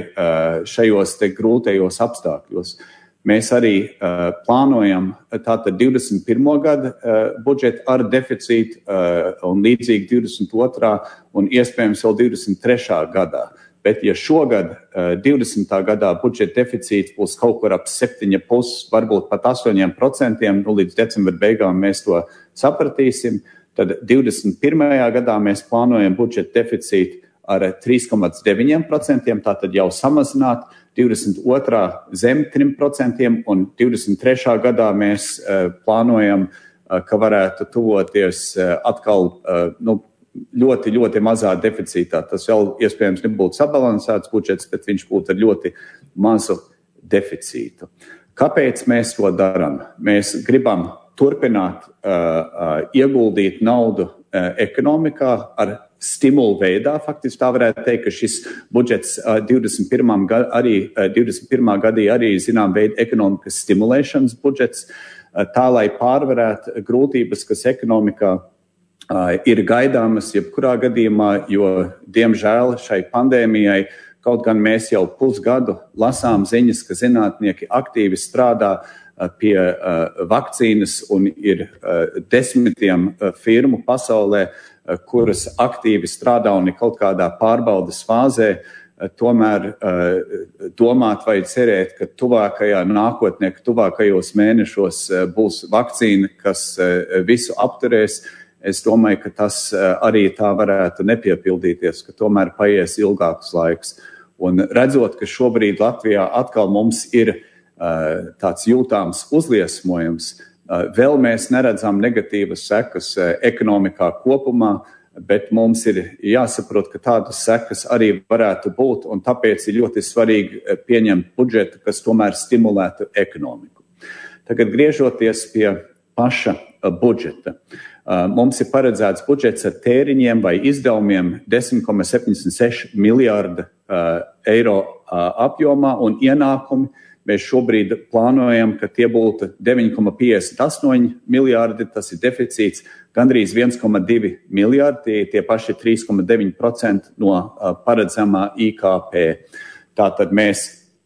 šajos te grūtajos apstākļos. Mēs arī plānojam tātad divdesmit pirmo gada budžetu ar deficītu un līdzīgi divdesmit otrā un iespējams vēl divdesmit trešā gadā. Bet ja šogad divdesmitā gadā budžeta deficīts būs kaut kur ap septiņi komats pieci, varbūt pat astoņi procenti, nu līdz decembra beigām mēs to sapratīsim, tad divdesmit pirmajā gadā mēs plānojam budžeta deficītu ar trīs komats deviņi procenti, tātad jau samazināt, divdesmit otrā zem trim procentiem un divdesmit trešā gadā mēs plānojam, ka varētu tuvoties atkal, nu, ļoti, ļoti mazā deficītā. Tas vēl iespējams nebūtu sabalansēts budžets, bet viņš būtu ar ļoti mazu deficītu. Kāpēc mēs to darām? Mēs gribam turpināt uh, uh, ieguldīt naudu uh, ekonomikā ar stimulu veidā. Faktiski tā varētu teikt, ka šis budžets uh, divdesmit pirmā gada arī, uh, divdesmit pirmā gadī arī zinām veidu ekonomikas stimulēšanas budžets, uh, tā lai pārvarētu grūtības, kas ekonomikā Uh, ir gaidāmas jebkurā gadījumā, jo, diemžēl, šai pandēmijai, kaut gan mēs jau pusgadu lasām ziņas, ka zinātnieki aktīvi strādā uh, pie uh, vakcīnas un ir uh, desmitiem uh, firmu pasaulē, uh, kuras aktīvi strādā un ir kaut kādā pārbaudas fāzē, tomēr domāt vai cerēt, ka tuvākajā nākotnē, ka tuvākajos mēnešos būs vakcīna, kas visu apturēs. Es domāju, ka tas arī tā varētu nepiepildīties, ka tomēr paies ilgāks laiks. Un redzot, ka šobrīd Latvijā atkal mums ir tāds jūtāms uzliesmojums, vēl mēs neredzam negatīvas sekas ekonomikā kopumā, bet mums ir jāsaprot, ka tādas sekas arī varētu būt, un tāpēc ir ļoti svarīgi pieņemt budžetu, kas tomēr stimulētu ekonomiku. Tagad griežoties pie paša budžeta. Mums ir paredzēts budžets ar tēriņiem vai izdevumiem desmit komats septiņdesmit seši miljārdi eiro apjomā un ienākumi. Mēs šobrīd plānojam, ka tie būtu deviņi komats piecdesmit astoņi miljārdi, tas ir deficīts, gandrīz viens komats divi miljārdi, tie paši trīs komats deviņi procenti no paredzamā I K P. Tātad mēs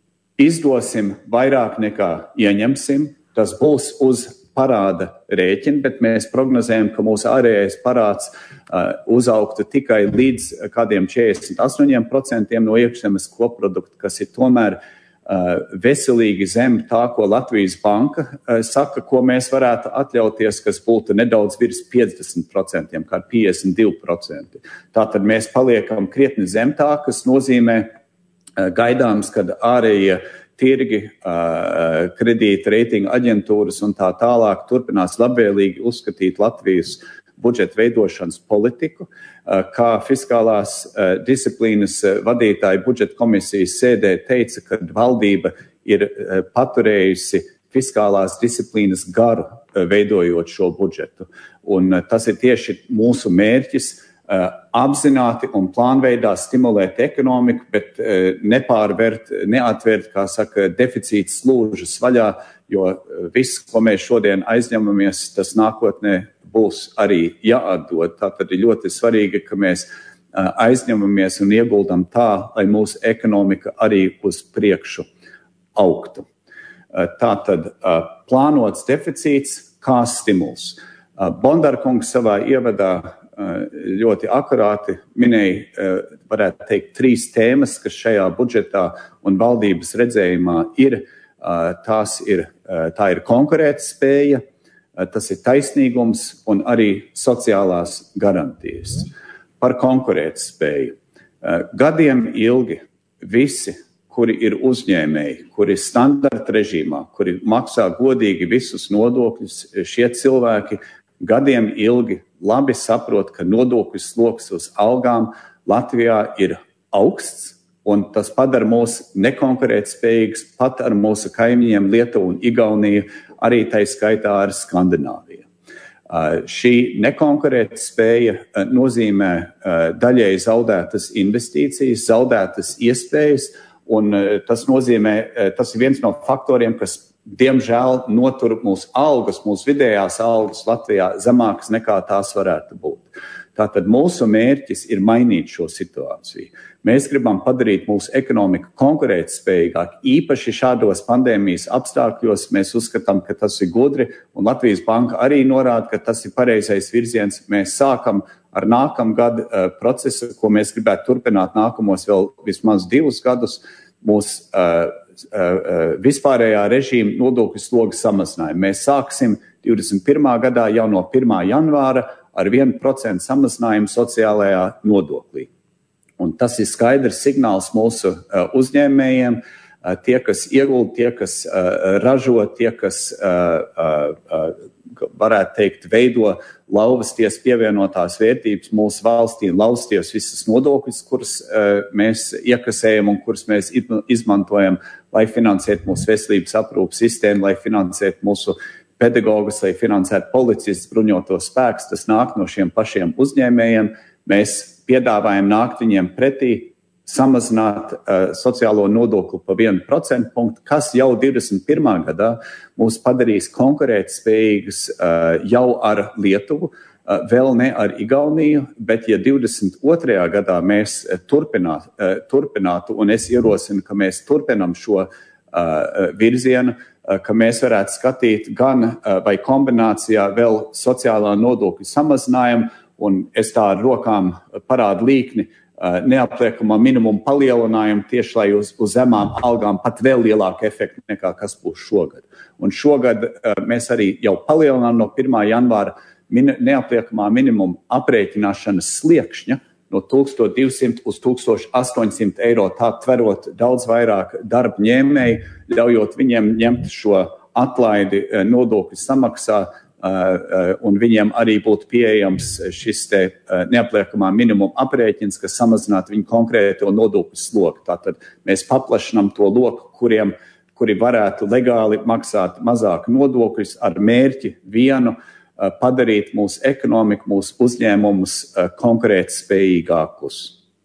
izdosim vairāk nekā ieņemsim, tas būs uz parāda rēķina, bet mēs prognozējam, ka mūsu ārējais parāds uh, uzaugtu tikai līdz kādiem četrdesmit astoņiem procentiem no iekšzemes koprodukta, kas ir tomēr uh, veselīgi zem tā, ko Latvijas banka uh, saka, ko mēs varētu atļauties, kas būtu nedaudz virs piecdesmit procentiem, kā piecdesmit divi procenti. Tātad mēs paliekam krietni zem tā, kas nozīmē uh, gaidāms, kad ārējie tirgi, kredīta reitinga aģentūras un tā tālāk turpinās labvēlīgi uzskatīt Latvijas budžeta veidošanas politiku, kā fiskālās disciplīnas vadītāja budžeta komisijas sēdē teica, ka valdība ir paturējusi fiskālās disciplīnas garu, veidojot šo budžetu. Un tas ir tieši mūsu mērķis, apzināti un plānveidā stimulēt ekonomiku, bet nepārvērt, neatvērt, kā saka, deficīta slūžas vaļā, jo viss, ko mēs šodien aizņemamies, tas nākotnē būs arī jāatdod. Tātad ir ļoti svarīgi, ka mēs aizņemamies un ieguldam tā, lai mūsu ekonomika arī uz priekšu augtu. Tātad plānots deficīts kā stimuls. Bondarkungs savā ievadā ļoti akurāti minēja, varētu teikt, trīs tēmas, kas šajā budžetā un valdības redzējumā ir. Tās ir, tā ir konkurētspēja, tas ir taisnīgums un arī sociālās garantijas. Par konkurētspēju. Gadiem ilgi visi, kuri ir uzņēmēji, kuri ir standarta režīmā, kuri maksā godīgi visus nodokļus, šie cilvēki gadiem ilgi labi saprot, ka nodokļu sloks uz algām Latvijā ir augsts, un tas padara mūs nekonkurētspējīgs pat ar mūsu kaimiņiem Lietuvu un Igauniju, arī tai skaitā ar Skandināviju. Uh, šī nekonkurētspēja uh, nozīmē uh, daļēji zaudētas investīcijas, zaudētas iespējas, un uh, tas nozīmē, uh, tas ir viens no faktoriem, kas diemžēl notur mūsu algas, mūsu vidējās algas Latvijā zemākas nekā tās varētu būt. Tātad mūsu mērķis ir mainīt šo situāciju. Mēs gribam padarīt mūsu ekonomiku konkurētspējīgāk. Īpaši šādos pandēmijas apstākļos mēs uzskatām, ka tas ir gudri, un Latvijas banka arī norāda, ka tas ir pareizais virziens. Mēs sākam ar nākamgad uh, procesu, ko mēs gribētu turpināt nākamos vēl vismaz divus gadus. Mūsu uh, vispārējā režīma nodokļu sloga samazinājumu. Mēs sāksim divdesmit pirmā gadā jau no pirmā janvāra ar vienu procentu samazinājumu sociālajā nodoklī. Un tas ir skaidrs signāls mūsu uzņēmējiem, tie, kas iegulda, tie, kas ražo, tie, kas varētu teikt, veido lauvasties pievienotās vērtības mūsu valstī, lauvasties visas nodokļus, kuras mēs iekasējam un kuras mēs izmantojam, lai finansētu mūsu veselības aprūpas sistēmu, lai finansētu mūsu pedagogus, lai finansētu policistus, bruņotos spēkus. Tas nāk no šiem pašiem uzņēmējiem. Mēs piedāvājam nākt viņiem pretī, samazināt uh, sociālo nodokli pa vienu procentu punktu, kas jau divdesmit pirmā gadā mūs padarīs konkurētspējīgas uh, jau ar Lietuvu, uh, vēl ne ar Igauniju, bet ja divdesmit otrajā gadā mēs turpināt, uh, turpinātu, un es ierosinu, ka mēs turpinam šo uh, virzienu, uh, ka mēs varētu skatīt gan uh, vai kombinācijā vēl sociālā nodokļu samazinājumu, un es tā ar rokām parādu līkni, neapliekamā minimuma palielinājumu tieši lai uz, uz zemām algām pat vēl lielāku efektu nekā kas būs šogad. Un šogad mēs arī jau palielinām no pirmā janvāra min, neapliekamā minimuma aprēķināšanas sliekšņa no tūkstoš divsimt uz tūkstoš astoņsimt eiro, tā tverot daudz vairāk darba ņēmēju, ļaujot viņiem ņemt šo atlaidi nodokļu samaksā, un viņiem arī būtu pieejams šis te neapliekamā minimuma aprēķins, kas samazinātu viņu konkrēto nodokļu slogu. Tātad mēs paplašinām to loku, kuriem, kuri varētu legāli maksāt mazāk nodokļus ar mērķi vienu padarīt mūsu ekonomiku, mūsu uzņēmumus konkurētspējīgākus.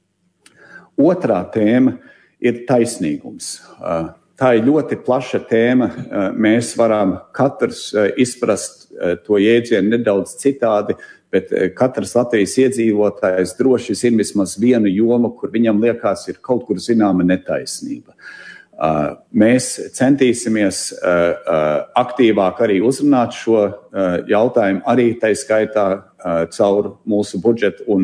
Otrā tēma ir taisnīgums. Tā ir ļoti plaša tēma. Mēs varam katrs izprast to jēdzienu nedaudz citādi, bet katrs Latvijas iedzīvotājs droši zina vismaz vienu jomu, kur viņam liekas ir kaut kur zināma netaisnība. Mēs centīsimies aktīvāk arī uzrunāt šo jautājumu, arī tai skaitā caur mūsu budžetu un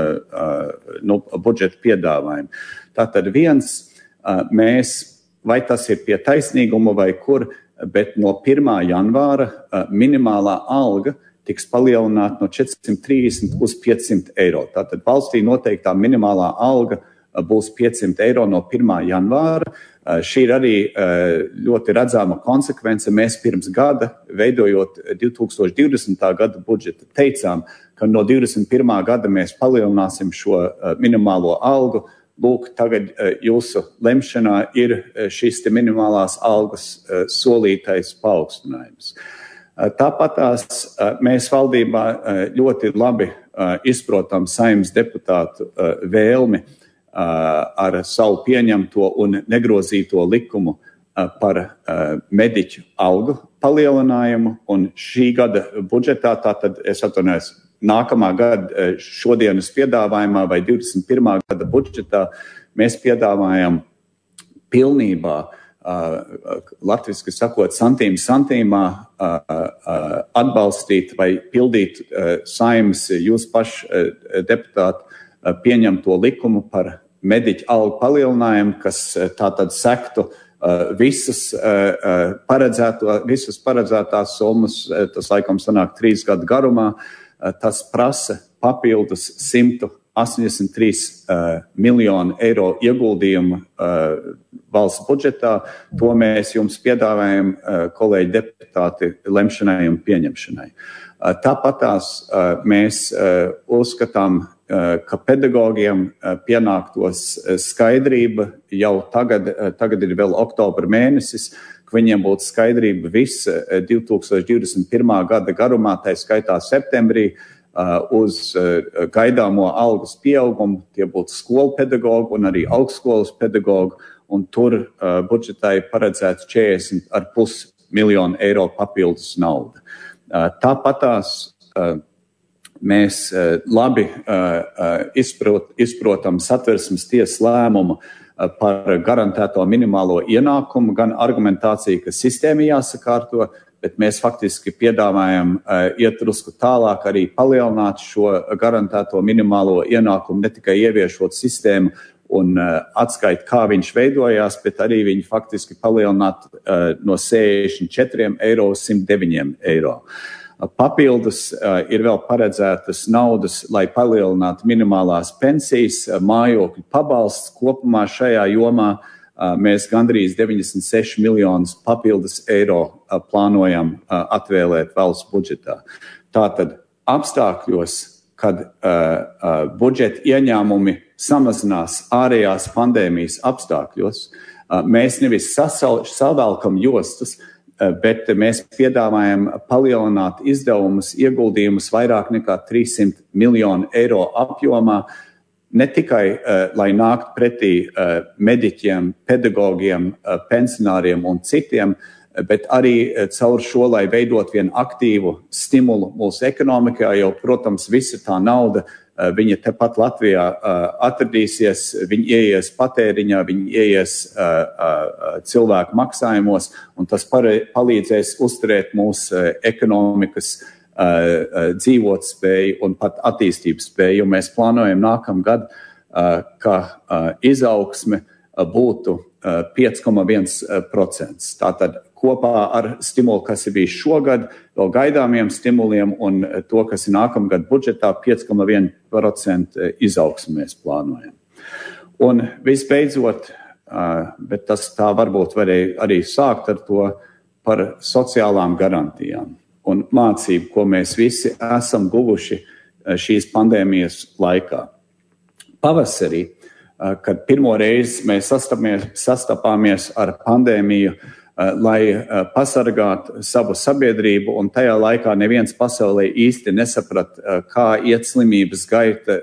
nu, budžeta piedāvājumu. Tātad viens, mēs vai tas ir pie taisnīguma vai kur, bet no pirmā janvāra minimālā alga tiks palielināta no četrsimt trīsdesmit uz piecsimt eiro. Tātad valstī noteiktā minimālā alga būs piecsimt eiro no pirmā janvāra. Šī ir arī ļoti redzama konsekvence. Mēs pirms gada, veidojot divi tūkstoši divdesmitā gada budžetu, teicām, ka no divdesmit pirmā gada mēs palielināsim šo minimālo algu. Lūk, tagad jūsu lemšanā ir šis te minimālās algas solītais paaugstinājums. Tāpatās mēs valdībā ļoti labi izprotam Saeimas deputātu vēlmi ar savu pieņemto un negrozīto likumu par mediķu algu palielinājumu, un šī gada budžetā, tātad es atvainojos, nākamā gada šodienas piedāvājumā vai divdesmit pirmā gada budžetā mēs piedāvājam pilnībā, latviski sakot, santīmu santīmā atbalstīt vai pildīt Saeimas jūs paši deputāti pieņemto likumu par mediķu algu palielinājumu, kas tātad sektu visas, paredzēto, visas paredzētās summas, tas laikam sanāk trīs gadu garumā. Tas prasa papildus simt astoņdesmit trīs uh, miljonu eiro ieguldījumu uh, valsts budžetā. To mēs jums piedāvājam, uh, kolēģi deputāti, lemšanai un pieņemšanai. Uh, tāpatās uh, mēs uh, uzskatām, uh, ka pedagogiem uh, pienāktos uh, skaidrība jau tagad, uh, tagad ir vēl oktobra mēnesis, ka viņiem būtu skaidrība visa divi tūkstoši divdesmit pirmā gada garumā, tā skaitā septembrī, uz gaidāmo algas pieaugumu. Tie būtu skolu pedagogi un arī augstskolas pedagogi, un tur budžetā ir paredzēts četrdesmit ar pus miljonu eiro papildus nauda. Tāpatās mēs labi izprot, izprotam Satversmes tiesas lēmumu par garantēto minimālo ienākumu, gan argumentāciju, ka sistēma jāsakārto, bet mēs faktiski piedāvājam iet drusku tālāk, arī palielināt šo garantēto minimālo ienākumu, ne tikai ieviešot sistēmu un atskait, kā viņš veidojās, bet arī viņi faktiski palielināt no sešdesmit četriem eiro uz simt deviņiem eiro. Papildus ir vēl paredzētas naudas, lai palielinātu minimālās pensijas, mājokļu pabalsts. Kopumā šajā jomā mēs gandrīz deviņdesmit seši miljonus papildus eiro plānojam atvēlēt valsts budžetā. Tātad apstākļos, kad budžeta ieņēmumi samazinās ārējās pandēmijas apstākļos, mēs nevis savalkam jostas, bet mēs piedāvājam palielināt izdevumus, ieguldījumus vairāk nekā trīssimt miljonu eiro apjomā, ne tikai, lai nākt pretī mediķiem, pedagogiem, pensionāriem un citiem, bet arī caur šo, lai veidot vienu aktīvu stimulu mūsu ekonomikā, jo, protams, visa tā nauda, viņa tepat Latvijā atradīsies, viņa ieies patēriņā, viņa ieies cilvēku maksājumos, un tas palīdzēs uzturēt mūsu ekonomikas dzīvot spēju un pat attīstības spēju. Mēs plānojam nākamgad ka izaugsme būtu pieci komats viens procents. Tātad kopā ar stimulu, kas ir bijis šogad, vēl gaidāmiem stimuliem un to, kas ir nākamgad budžetā, pieci komats viens procents izaugsme mēs plānojam. Un visbeidzot, bet tas tā varbūt varēja arī sākt ar to par sociālām garantijām un mācību, ko mēs visi esam guvuši šīs pandēmijas laikā. Pavasarī, kad pirmo reizi mēs sastapāmies ar pandēmiju, lai pasargātu savu sabiedrību, un tajā laikā neviens pasaulē īsti nesaprat, kā iet slimības gaita,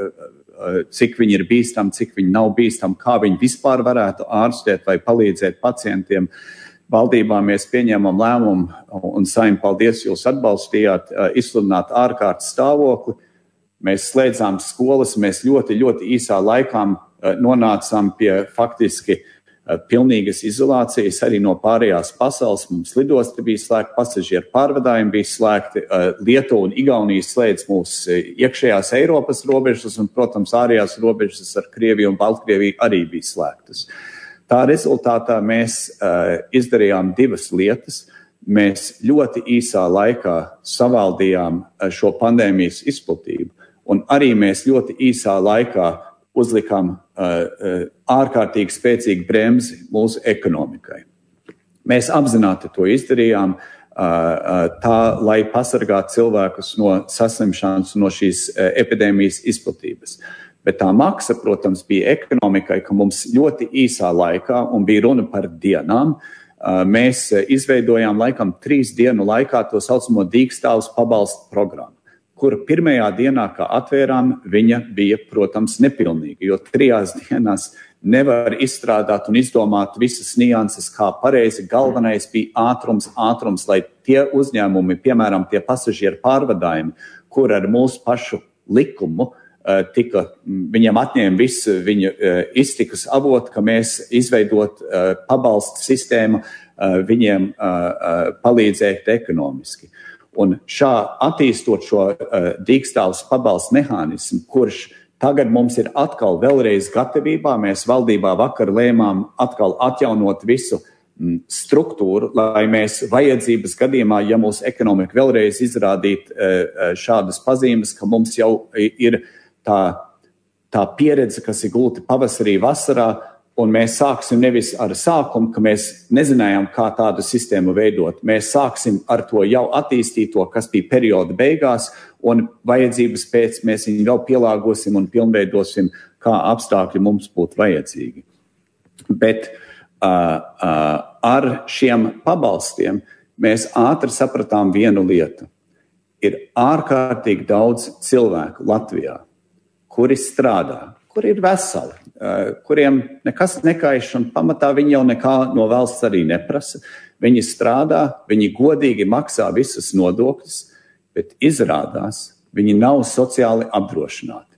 cik viņi ir bīstami, cik viņi nav bīstami, kā viņi vispār varētu ārstēt vai palīdzēt pacientiem. Valdībā mēs pieņēmām lēmumu, un Saim, paldies, jūs atbalstījāt, izsludināt ārkārtas stāvokli. Mēs slēdzām skolas, mēs ļoti, ļoti īsā laikā nonācām pie faktiski pilnīgas izolācijas arī no pārējās pasaules. Mums lidosti bija slēgti, pasažieru pārvadājumi bija slēgti, Lietuva un Igaunija slēdz mūsu iekšējās Eiropas robežas, un, protams, ārējās robežas ar Krieviju un Baltkrieviju arī bija slēgtas. Tā rezultātā mēs uh, izdarījām divas lietas. Mēs ļoti īsā laikā savaldījām šo pandēmijas izplatību, un arī mēs ļoti īsā laikā uzlikām uh, ārkārtīgi spēcīgu bremzi mūsu ekonomikai. Mēs apzināti to izdarījām uh, uh, tā, lai pasargātu cilvēkus no saslimšanas, no šīs uh, epidēmijas izplatības. Bet tā maksa, protams, bija ekonomikai, ka mums ļoti īsā laikā, un bija runa par dienām, mēs izveidojām laikam trīs dienu laikā to saucamo dīkstāvus pabalstu programmu, kura pirmajā dienā, kā atvērām, viņa bija, protams, nepilnīga, jo trijās dienās nevar izstrādāt un izdomāt visas nianses, kā pareizi. Galvenais bija ātrums, ātrums, lai tie uzņēmumi, piemēram, tie pasažieru pārvadājumi, kur ar mūsu pašu likumu tika, viņiem atņēma visu viņu iztikas avotu, ka mēs izveidot pabalstu sistēmu viņiem palīdzēt ekonomiski. Un šā attīstot šo dīkstāvus pabalstu mehānismu, kurš tagad mums ir atkal vēlreiz gatavībā, mēs valdībā vakar lēmām atkal atjaunot visu struktūru, lai mēs vajadzības gadījumā, ja mūsu ekonomika vēlreiz izrādīt šādas pazīmes, ka mums jau ir Tā, tā pieredze, kas ir gulta pavasarī, vasarā, un mēs sāksim nevis ar sākumu, ka mēs nezinājām, kā tādu sistēmu veidot. Mēs sāksim ar to jau attīstīto, kas bija perioda beigās, un vajadzības pēc mēs viņu jau pielāgosim un pilnveidosim, kā apstākļi mums būtu vajadzīgi. Bet uh, uh, ar šiem pabalstiem mēs ātri sapratām vienu lietu. Ir ārkārtīgi daudz cilvēku Latvijā, kuri strādā, kuri ir veseli, kuriem nekas nekaiš, un pamatā viņi jau nekā no valsts arī neprasa. Viņi strādā, viņi godīgi maksā visas nodokļus, bet izrādās, viņi nav sociāli apdrošināti.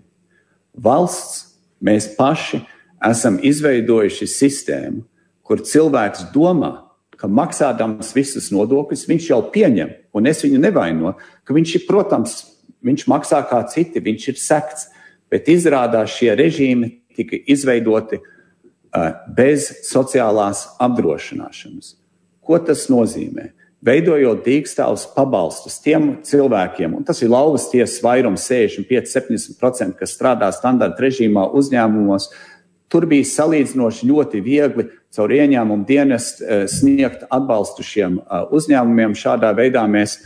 Valsts, mēs paši esam izveidojuši sistēmu, kur cilvēks domā, ka maksādams visas nodokļus, viņš jau pieņem, un es viņu nevaino, ka viņš ir, protams, viņš maksā kā citi, viņš ir sekts. Bet izrādās šie režīmi tika izveidoti uh, bez sociālās apdrošināšanas. Ko tas nozīmē? Veidojot dīkstāvus pabalstus tiem cilvēkiem, un tas ir lauvas tiesas vairums sešdesmit pieci līdz septiņdesmit procenti, kas strādā standarta režīmā uzņēmumos, tur bija salīdzinoši ļoti viegli caur ieņēmumu dienestu uh, sniegt atbalstu šiem uh, uzņēmumiem. Šādā veidā mēs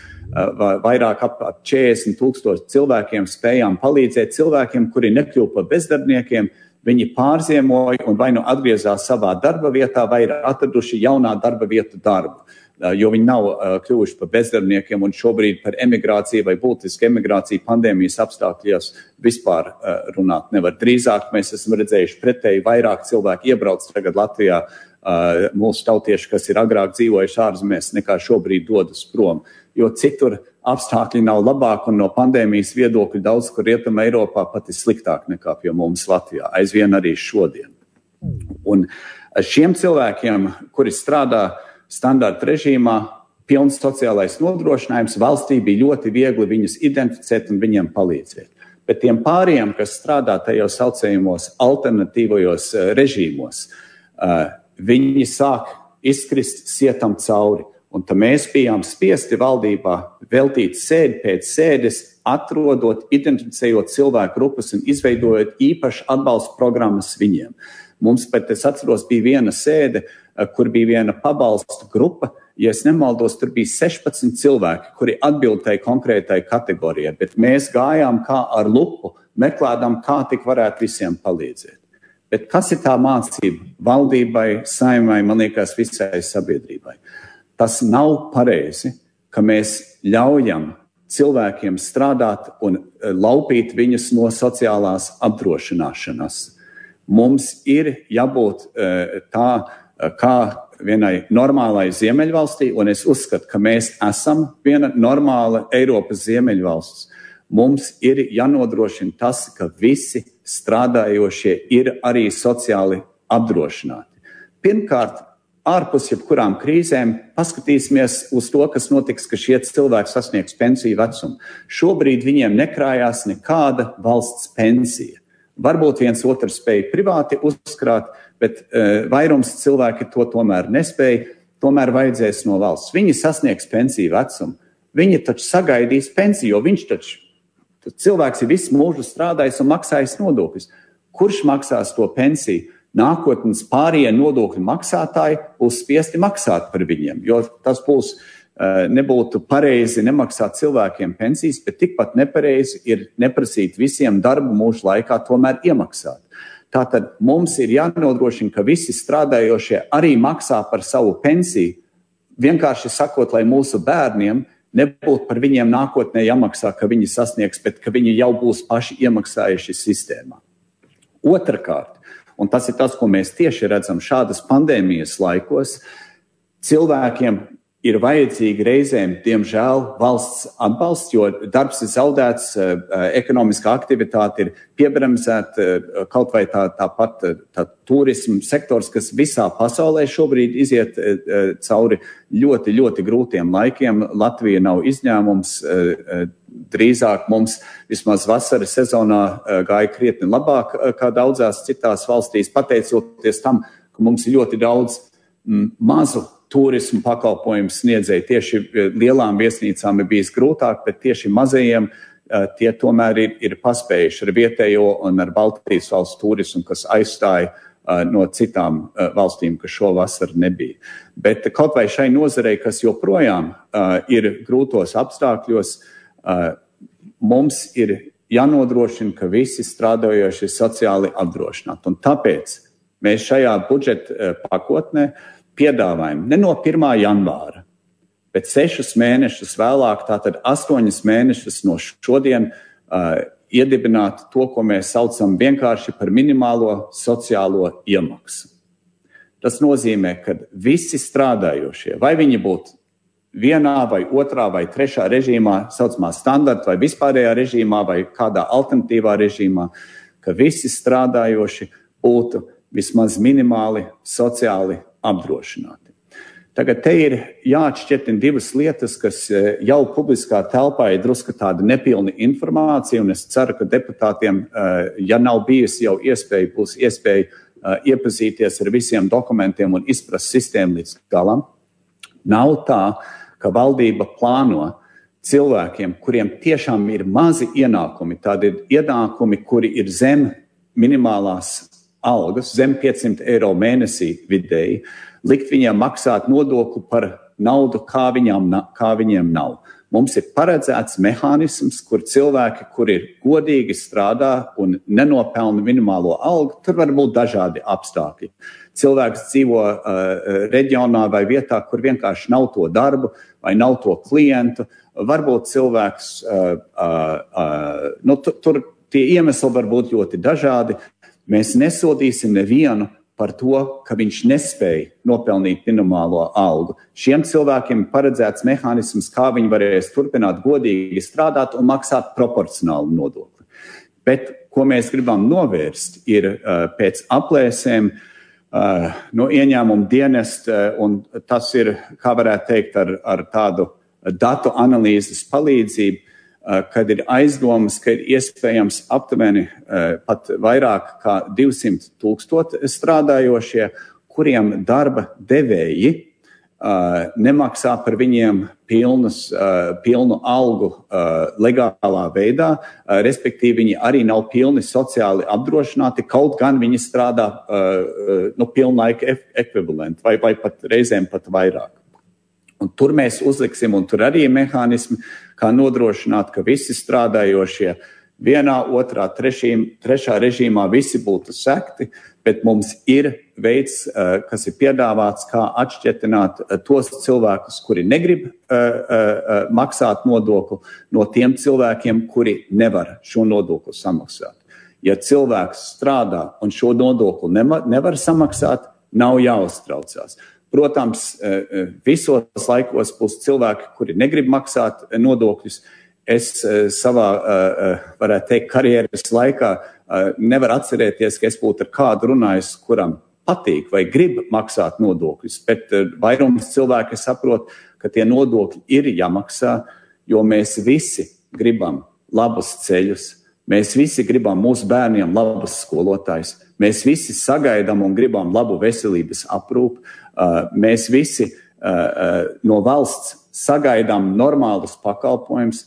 vairāk ap četrdesmit tūkstoši cilvēkiem spējām palīdzēt cilvēkiem, kuri nekļuva par bezdarbniekiem, viņi pārziemoja un vai nu atgriezās savā darba vietā, vai ir atraduši jaunā darba vietu darbu, jo viņi nav kļuvuši par bezdarbniekiem, un šobrīd par emigrāciju vai būtisku emigrāciju pandēmijas apstākļos vispār runāt nevar. Drīzāk mēs esam redzējuši pretēji vairāk cilvēku iebrauc tagad Latvijā, mūsu tautieši, kas ir agrāk dzīvojuši ārzemēs, nekā šobrīd dodas prom. Jo citur apstākļi nav labāk, un no pandēmijas viedokļa daudz, kur Rietuma Eiropā pat ir sliktāk nekā pie mums Latvijā, aizvien arī šodien. Un šiem cilvēkiem, kuri strādā standarta režīmā, pilns sociālais nodrošinājums, valstī bija ļoti viegli viņus identificēt un viņiem palīdzēt. Bet tiem pāriem, kas strādā tajos saucējumos alternatīvajos režīmos, viņi sāk izkrist sietam cauri. Un tad mēs bijām spiesti valdībā veltīt sēdi pēc sēdes, atrodot, identificējot cilvēku grupas un izveidojot īpaši atbalsta programmas viņiem. Mums pat, es atceros, bija viena sēde, kur bija viena pabalsta grupa. Ja es nemaldos, tur bija sešpadsmit cilvēki, kuri atbildēja konkrētai kategorijai, bet mēs gājām kā ar lupu, meklējām, kā tik varētu visiem palīdzēt. Bet kas ir tā mācība valdībai, saimai, man liekas, visai sabiedrībai? Tas nav pareizi, ka mēs ļaujam cilvēkiem strādāt un laupīt viņus no sociālās apdrošināšanas. Mums ir jābūt tā, kā vienai normālai ziemeļvalstī, un es uzskatu, ka mēs esam viena normāla Eiropas ziemeļvalsts. Mums ir jānodrošina tas, ka visi strādājošie ir arī sociāli apdrošināti. Pirmkārt, ārpus jebkurām krīzēm paskatīsimies uz to, kas notiks, ka šie cilvēki sasniegs pensiju vecumu. Šobrīd viņiem nekrājās nekāda valsts pensija. Varbūt viens otrs spēja privāti uzkrāt, bet uh, vairums cilvēki to tomēr nespēja, tomēr vajadzēs no valsts. Viņi sasniegs pensiju vecumu. Viņi taču sagaidīs pensiju, jo viņš taču, cilvēks ir visu mūžu strādājis un maksājis nodokļus. Kurš maksās to pensiju? Nākotnes pārējie nodokļu maksātāji būs spiesti maksāt par viņiem, jo tas būs, nebūtu pareizi nemaksāt cilvēkiem pensijas, bet tikpat nepareizi ir neprasīt visiem darbu mūžu laikā tomēr iemaksāt. Tātad mums ir jānodrošina, ka visi strādājošie arī maksā par savu pensiju, vienkārši sakot, lai mūsu bērniem nebūtu par viņiem nākotnē jāmaksā, ka viņi sasniegs, bet ka viņi jau būs paši iemaksājuši sistēmā. Otrakārt, un tas ir tas, ko mēs tieši redzam šādas pandēmijas laikos, cilvēkiem ir vajadzīgi reizēm, diemžēl, valsts atbalsts, jo darbs ir zaudēts, ekonomiskā aktivitāte ir piebremzēta, kaut vai tā, tāpat tā turismu sektors, kas visā pasaulē šobrīd iziet cauri ļoti, ļoti grūtiem laikiem. Latvija nav izņēmums, drīzāk mums vismaz vasaras sezonā gāja krietni labāk kā daudzās citās valstīs, pateicoties tam, ka mums ir ļoti daudz mazu turismu pakalpojumu sniedzēji. Tieši lielām viesnīcām ir bijis grūtāk, bet tieši mazajiem tie tomēr ir, ir paspējuši ar vietējo un ar Baltijas valsts turismu, kas aizstāja no citām valstīm, kas šovasar nebija. Bet kaut vai šai nozarei, kas joprojām ir grūtos apstākļos, mums ir jānodrošina, ka visi strādājošie sociāli apdrošināti. Un tāpēc mēs šajā budžeta pakotnē piedāvājam ne no pirmā janvāra, bet sešus mēnešus vēlāk, tātad astoņus mēnešus no šodien, uh, iedibināt to, ko mēs saucam vienkārši par minimālo sociālo iemaksu. Tas nozīmē, ka visi strādājošie, vai viņi būtu vienā vai otrā vai trešā režīmā, saucamā standarta vai vispārējā režīmā vai kādā alternatīvā režīmā, ka visi strādājoši būtu vismaz minimāli sociāli apdrošināti. Tagad te ir jāatšķirtina divas lietas, kas jau publiskā telpā ir drusku tāda nepilna informācija, un es ceru, ka deputātiem, ja nav bijusi jau iespēja, būs iespēja iepazīties ar visiem dokumentiem un izprast sistēmu līdz galam. Nav tā, ka valdība plāno cilvēkiem, kuriem tiešām ir mazi ienākumi, tādi ienākumi, kuri ir zem minimālās algas, zem piecsimt eiro mēnesī vidēji, likt viņiem maksāt nodokli par naudu, kā, viņam, kā viņiem nav. Mums ir paredzēts mehānisms, kur cilvēki, kuri ir godīgi strādā un nenopelna minimālo algu, tur var būt dažādi apstākļi. Cilvēks dzīvo uh, reģionā vai vietā, kur vienkārši nav to darbu vai nav to klientu. Varbūt cilvēks, uh, uh, uh, nu, tur, tur tie iemesli var būt ļoti dažādi. Mēs nesodīsim nevienu par to, ka viņš nespēja nopelnīt minimālo algu. Šiem cilvēkiem paredzēts mehānisms, kā viņi varēs turpināt godīgi strādāt un maksāt proporcionālu nodokli. Bet, ko mēs gribam novērst, ir uh, pēc aplēsēm uh, no ieņēmuma dienesta, un tas ir, kā varētu teikt, ar, ar tādu datu analīzes palīdzību, kad ir aizdomas, ka ir iespējams aptuveni pat vairāk kā divsimt tūkstoši strādājošie, kuriem darba devēji nemaksā par viņiem pilnus, pilnu algu legālā veidā, respektīvi viņi arī nav pilni sociāli apdrošināti, kaut gan viņi strādā nu, pilnlaika ekvivalenti vai, vai pat reizēm pat vairāk. Un tur mēs uzliksim, un tur arī ir mehānismi, kā nodrošināt, ka visi strādājošie vienā, otrā, trešīm, trešā režīmā visi būtu sekti, bet mums ir veids, kas ir piedāvāts, kā atšķetināt tos cilvēkus, kuri negrib uh, uh, maksāt nodokli, no tiem cilvēkiem, kuri nevar šo nodokli samaksāt. Ja cilvēks strādā un šo nodokli nema, nevar samaksāt, nav jāuztraucās. Protams, uh, visos laikos būs cilvēki, kuri negrib maksāt nodokļus. Es uh, savā, uh, varētu teikt, karjeras laikā uh, nevaru atcerēties, ka es būtu ar kādu runājis, kuram patīk vai grib maksāt nodokļus, bet vairums cilvēki saprot, ka tie nodokļi ir jāmaksā, jo mēs visi gribam labus ceļus, mēs visi gribam mūsu bērniem labus skolotājus, mēs visi sagaidām un gribam labu veselības aprūpu, mēs visi no valsts sagaidām normālus pakalpojumus,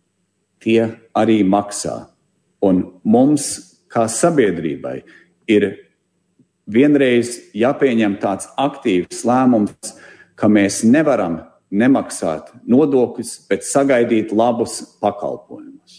tie arī maksā. Un mums, kā sabiedrībai, ir vienreiz jāpieņem tāds aktīvs lēmums, ka mēs nevaram nemaksāt nodokļus, bet sagaidīt labus pakalpojumus.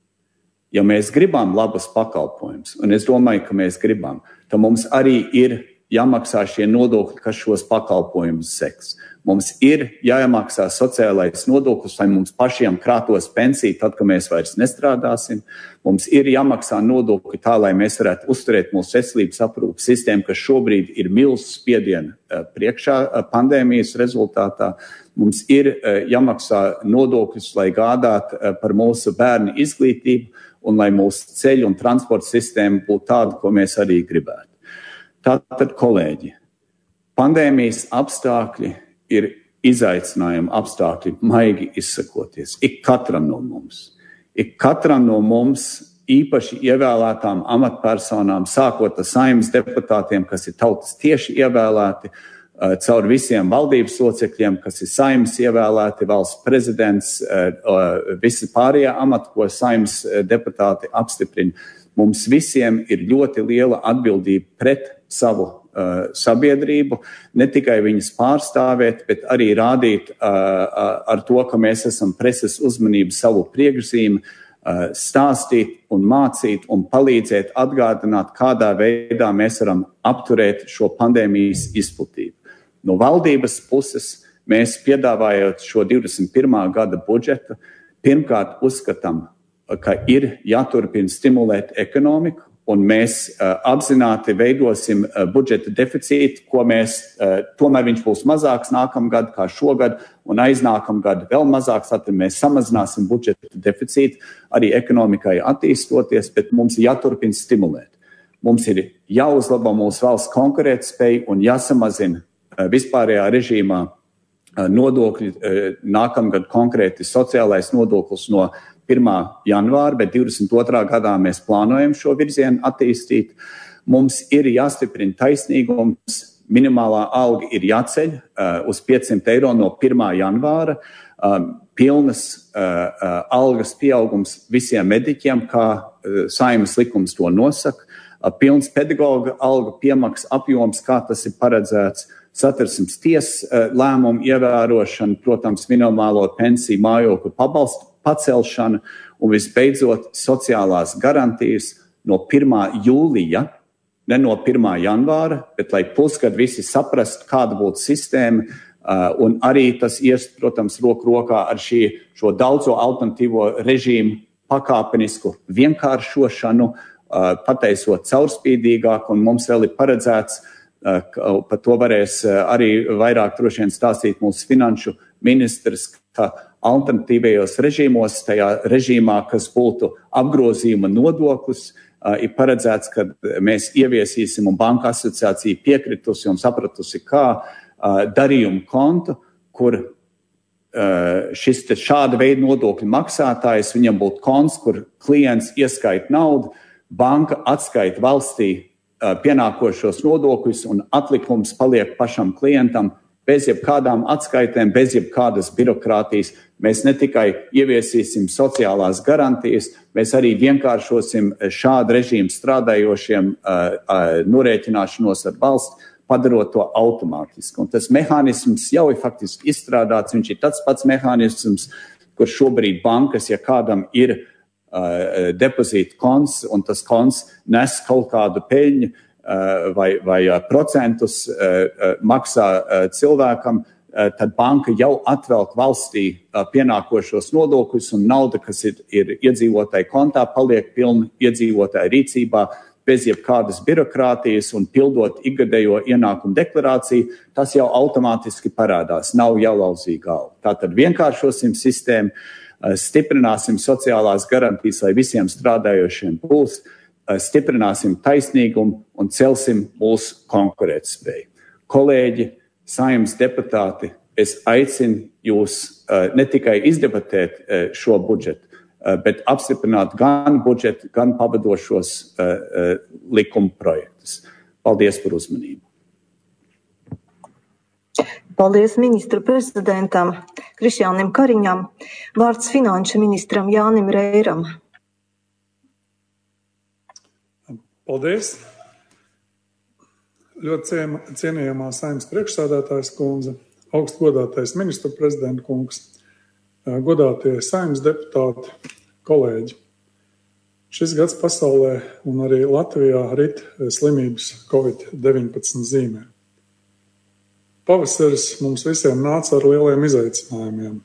Ja mēs gribam labus pakalpojumus, un es domāju, ka mēs gribam, tad mums arī ir jāmaksā šie nodokļi, kas šos pakalpojumus seks. Mums ir jāmaksā sociālais nodoklis, lai mums pašiem krātos pensiju, tad, kad mēs vairs nestrādāsim. Mums ir jāmaksā nodokļi tā, lai mēs varētu uzturēt mūsu veselības aprūpas sistēmu, kas šobrīd ir milzu spiediena priekšā pandēmijas rezultātā. Mums ir jāmaksā nodokļus, lai gādātu par mūsu bērnu izglītību un lai mūsu ceļu un transporta sistēma būtu tāda, ko mēs arī gribētu. Tātad, kolēģi, pandēmijas apstākļi ir izaicinājumi apstākļi, maigi izsakoties, ik katram no mums. Ik katram no mums, īpaši ievēlētām amatpersonām, sākot ar Saeimas deputātiem, kas ir tautas tieši ievēlēti, caur visiem valdības locekļiem, kas ir Saeimas ievēlēti, valsts prezidents, visi pārējie amati, ko Saeimas deputāti apstiprina. Mums visiem ir ļoti liela atbildība pret savu uh, sabiedrību, ne tikai viņas pārstāvēt, bet arī rādīt uh, uh, ar to, ka mēs esam preses uzmanību savu priekšzīmi, uh, stāstīt un mācīt un palīdzēt atgādināt, kādā veidā mēs varam apturēt šo pandēmijas izplatību. No valdības puses mēs piedāvājot šo divdesmit pirmā gada budžetu, pirmkārt uzskatām, ka ir jāturpina stimulēt ekonomiku, un mēs uh, apzināti veidosim uh, budžeta deficītu, ko mēs, uh, tomēr viņš būs mazāks nākamgad kā šogad, un aiznākamgad vēl mazāks, tad mēs samazināsim budžeta deficītu, arī ekonomikai attīstoties, bet mums ir jāturpina stimulēt. Mums ir jāuzlabo mūsu valsts konkurētspēju un jāsamazina uh, vispārējā režīmā uh, nodokļi, uh, nākamgad konkrēti sociālais nodoklis no pirmā janvāra, bet divdesmit otrā gadā mēs plānojam šo virzienu attīstīt. Mums ir jāstiprina taisnīgums, minimālā alga ir jāceļ uh, uz piecsimt eiro no pirmā janvāra, uh, pilnas uh, uh, algas pieaugums visiem mediķiem, kā uh, Saeimas likums to nosaka, uh, pilns pedagoga alga piemaks apjoms, kā tas ir paredzēts, Satversmes tiesas uh, lēmumu ievērošana, protams, minimālo pensiju mājokļu pabalstu pacelšana un visbeidzot sociālās garantijas no pirmā jūlija, ne no pirmā janvāra, bet lai pusgad visi saprastu, kāda būtu sistēma, uh, un arī tas ies, protams, roku rokā ar šī, šo daudzo alternatīvo režīmu pakāpenisku vienkāršošanu, uh, pateicot caurspīdīgāk, un mums vēl ir paredzēts, uh, par to varēs uh, arī vairāk droši vien stāstīt mūsu finanšu ministrs, ka alternatīvajos režīmos, tajā režīmā, kas būtu apgrozījuma nodoklis, uh, ir paredzēts, ka mēs ieviesīsim un Banka asociācija piekritusi un sapratusi, kā uh, darījumu kontu, kur šis te šāda veida nodokļu maksātājs, viņam būtu konts, kur klients ieskaita naudu, banka atskaita valstī pienākošos nodokļus un atlikums paliek pašam klientam bez jebkādām atskaitēm, bez jebkādas birokrātijas. Mēs ne tikai ieviesīsim sociālās garantijas, mēs arī vienkāršosim šādu režīmu strādājošiem norēķināšanos ar valsts, padarot to automātiski. Un tas mehānisms jau ir faktiski izstrādāts, viņš ir tāds pats mehānisms, kur šobrīd bankas, ja kādam ir uh, depozīta konts, un tas konts nes kaut kādu peļņu uh, vai, vai uh, procentus uh, uh, maksā uh, cilvēkam, uh, tad banka jau atvelk valstī uh, pienākošos nodokļus, un nauda, kas ir, ir iedzīvotāju kontā, paliek pilna iedzīvotāju rīcībā, bez jebkādas birokrātijas un pildot ikgadējo ienākumu deklarāciju, tas jau automātiski parādās, nav jālauzī galva. Tātad vienkāršosim sistēmu, stiprināsim sociālās garantijas, lai visiem strādājošiem būs, stiprināsim taisnīgumu un celsim mūsu konkurētspēju. Kolēģi, Saeimas deputāti, es aicinu jūs ne tikai izdebatēt šo budžetu, bet apstiprināt gan budžetu, gan pavadošos uh, uh, likuma projektus. Paldies par uzmanību. Paldies ministru prezidentam Krišjānim Kariņam. Vārds finanšu ministram Jānim Reiram. Paldies. Ļoti cien, cienījamā Saeimas priekšsēdētājas kundze, augstgodātais ministru prezidenta kungs, godātie Saeimas deputāti, kolēģi. Šis gads pasaulē un arī Latvijā rit slimības covid deviņpadsmit zīmē. Pavasaris mums visiem nāca ar lieliem izaicinājumiem,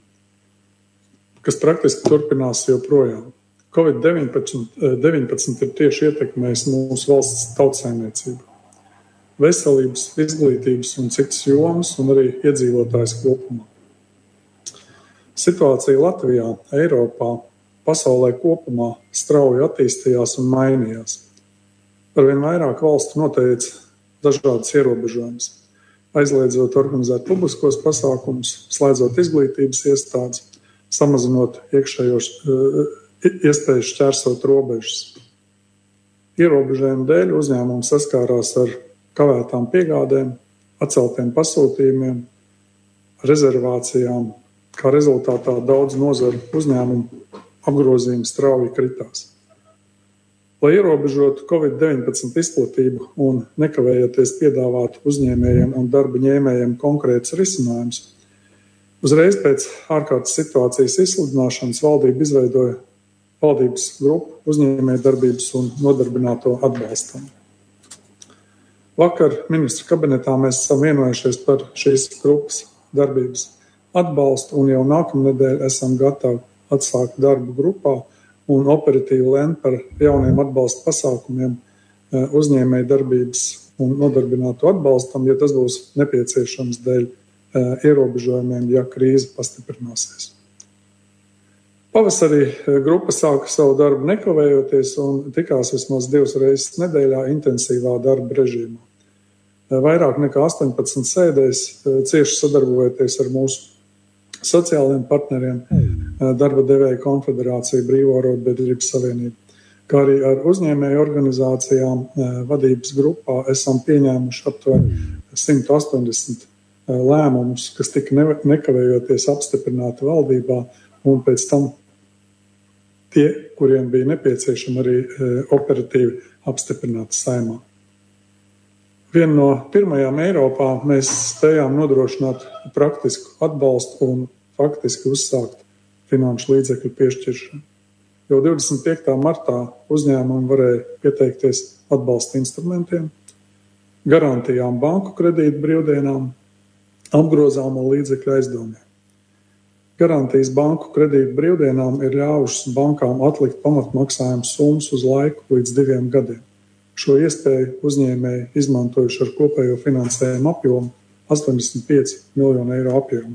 kas praktiski turpinās joprojām. covid deviņpadsmit ir tieši ietekmējis mūsu valsts tautsaimniecību, veselības, izglītības un citas jomas un arī iedzīvotājs kopumā. Situācija Latvijā, Eiropā, pasaulē kopumā strauji attīstījās un mainījās. Arvien vairāk valstu noteica dažādas ierobežojumus, aizliedzot organizēt publiskos pasākumus, slēdzot izglītības iestādes, samazinot iekšējos iespējas šķērsot robežas. Ierobežojumu dēļ uzņēmumi saskārās ar kavētām piegādēm, atceltiem pasūtījumiem, rezervācijām. Kā rezultātā daudz nozaru uzņēmumu apgrozījumi strauji kritās. Lai ierobežotu covid deviņpadsmit izplatību un nekavējoties piedāvātu uzņēmējiem un darba ņēmējiem konkrētus risinājumus, uzreiz pēc ārkārtas situācijas izsludināšanas valdība izveidoja valdības grupu uzņēmējdarbības un nodarbināto atbalstam. Vakar ministru kabinetā mēs esam vienojušies par šīs grupas darbības atbalstu un jau nākamnedēļ esam gatavi atsākt darbu grupā un operatīvi lemt par jauniem atbalsta pasākumiem uzņēmēju darbības un nodarbinātu atbalstam, ja tas būs nepieciešams dēļ ierobežojumiem, ja krīze pastiprināsies. Pavasarī grupa sāka savu darbu nekavējoties un tikās vismaz divas reizes nedēļā intensīvā darba režīmā. Vairāk nekā astoņpadsmit sēdēs, cieši sadarbojoties ar mūsu sociālajiem partneriem, darba devēja konfederācija, Brīvo arotbiedrības savienība, kā arī ar uzņēmēju organizācijām vadības grupā esam pieņēmuši aptuveni simt astoņdesmit lēmumus, kas tika nekavējoties apstiprināti valdībā, un pēc tam tie, kuriem bija nepieciešami arī operatīvi apstiprināti Saeimā. Viena no pirmajām Eiropā mēs spējām nodrošināt praktisku atbalstu un faktiski uzsākt finanšu līdzekļu piešķiršanu. Jau divdesmit piektā martā uzņēmumi varēja pieteikties atbalsta instrumentiem, garantijām banku kredītu brīvdienām, apgrozāmo līdzekļu aizdevumiem. Garantijas banku kredītu brīvdienām ir ļāvušas bankām atlikt pamatmaksājumu summas uz laiku līdz diviem gadiem. Šo iespēju uzņēmēji izmantojuši ar kopējo finansējumu apjomu astoņdesmit pieci miljonu eiro apjomā.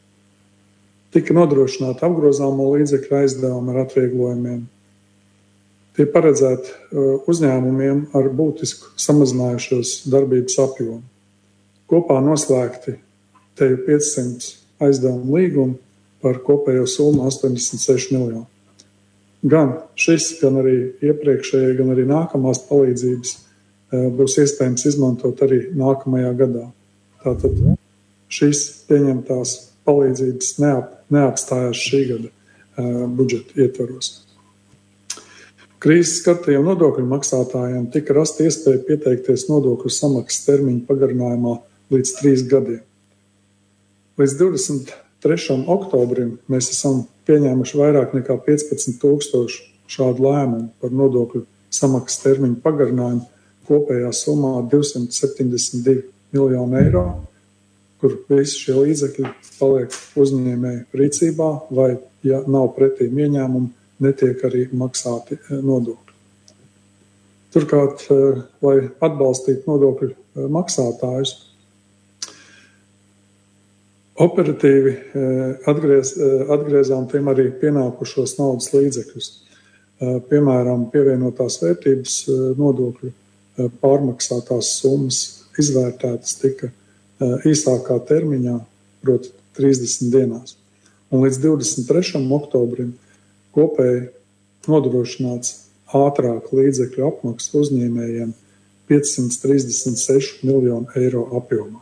Tika nodrošināta apgrozāmo līdzekļu aizdevumi ar atvieglojumiem. Tie paredzēti uzņēmumiem ar būtisku samazinājušos darbības apjomu. Kopā noslēgti teju piecsimt aizdevumu līgumu par kopējo summu astoņdesmit seši miljoni. Gan šis, gan arī iepriekšējie, gan arī nākamās palīdzības būs iespējams izmantot arī nākamajā gadā. Tātad šīs pieņemtās palīdzības neap, neapstājās šī gada uh, budžeta ietvaros. Krīzes skartajiem nodokļu maksātājiem tika rasta iespēja pieteikties nodokļu samaksas termiņu pagarinājumā līdz trīs gadiem. Līdz divdesmit trešajam oktobrim mēs esam pieņēmuši vairāk nekā piecpadsmit tūkstoši šādu lēmumu par nodokļu samaksas termiņu pagarinājumu kopējā summā divsimt septiņdesmit divi miljoni eiro, kur visi šie līdzekļi paliek uzņēmēju rīcībā vai, ja nav pretīm ieņēmumu, netiek arī maksāti nodokļi. Turklāt, lai atbalstītu nodokļu maksātājus, operatīvi atgriez, atgriezām tiem arī pienākušos naudas līdzekļus. Piemēram, pievienotās vērtības nodokļu pārmaksātās summas izvērtētas tika īsākā termiņā, proti trīsdesmit dienās. Un līdz divdesmit trešajam oktobrim kopēji nodrošināts ātrāk līdzekļu apmaksu uzņēmējiem piecsimt trīsdesmit seši miljonu eiro apjomā.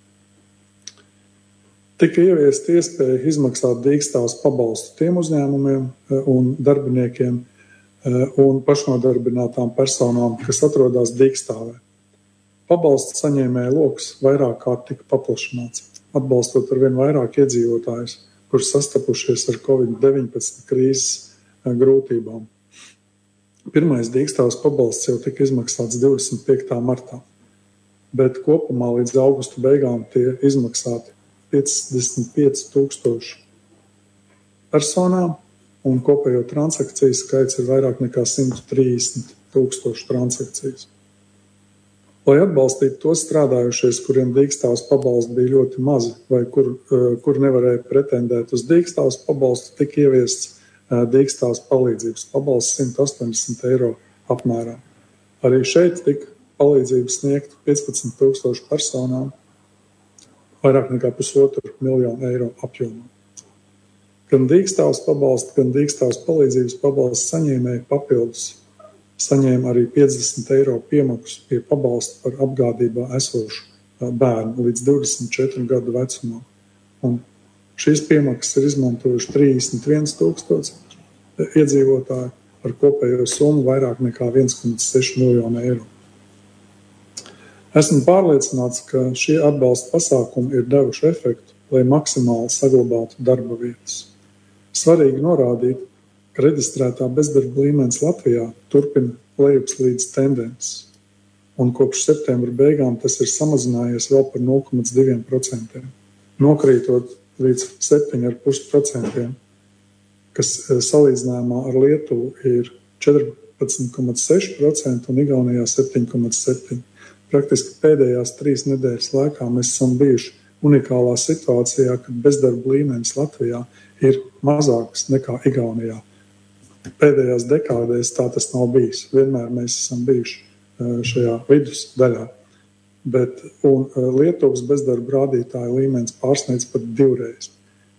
Tika ieviesta iespēja izmaksāt dīkstāvus pabalstu tiem uzņēmumiem un darbiniekiem un pašnodarbinātām personām, kas atrodas dīkstāvē. Pabalstu saņēmēja loks vairāk kārt tika paplašināts, atbalstot ar vien vairāk iedzīvotājus, kurš sastapušies ar covid deviņpadsmit krīzes grūtībām. Pirmais dīkstāvs pabalsts jau tika izmaksāts divdesmit piektā martā, bet kopumā līdz augusta beigām tie izmaksāti piecdesmit pieci tūkstoši personām, un kopējo transakciju skaits ir vairāk nekā simt trīsdesmit tūkstoši transakcijas. Lai atbalstītu tos strādājušies, kuriem dīkstāvs pabalsti bija ļoti mazi, vai kur, kur nevarēja pretendēt uz dīkstāvs pabalstu, tika ieviests dīkstāvs palīdzības pabalsts simt astoņdesmit eiro apmērā. Arī šeit tika palīdzības sniegt piecpadsmit tūkstoši personām, vairāk nekā pusotru miljonu eiro apjomā. Gan dīkstāvs pabalsts, gan dīkstāvs palīdzības pabalsts saņēmēji papildus saņēma arī piecdesmit eiro piemaksu pie pabalsta par apgādībā esošu bērnu līdz divdesmit četru gadu vecumā. Un šīs piemaksas ir izmantojuši trīsdesmit viens tūkstoši iedzīvotāji ar kopējo summu vairāk nekā viens komats seši miljonu eiro. Esmu pārliecināts, ka šie atbalsta pasākumi ir devuši efektu, lai maksimāli saglabātu darba vietas. Svarīgi norādīt, ka reģistrētā bezdarba līmenis Latvijā turpina lejupslīdes tendences, un kopš septembra beigām tas ir samazinājies vēl par nulle komats divi procenti, nokrītot līdz septiņi komats pieci procenti, kas salīdzinājumā ar Lietuvu ir četrpadsmit komats seši procenti un Igaunijā septiņi komats septiņi procenti. Praktiski pēdējās trīs nedēļas laikā mēs esam bijuši unikālā situācijā, kad bezdarba līmenis Latvijā ir mazāks nekā Igaunijā. Pēdējās dekādēs tā tas nav bijis. Vienmēr mēs esam bijuši šajā vidus daļā. Bet, un Lietuvas bezdarba rādītāja līmenis pārsniedz pat divreiz.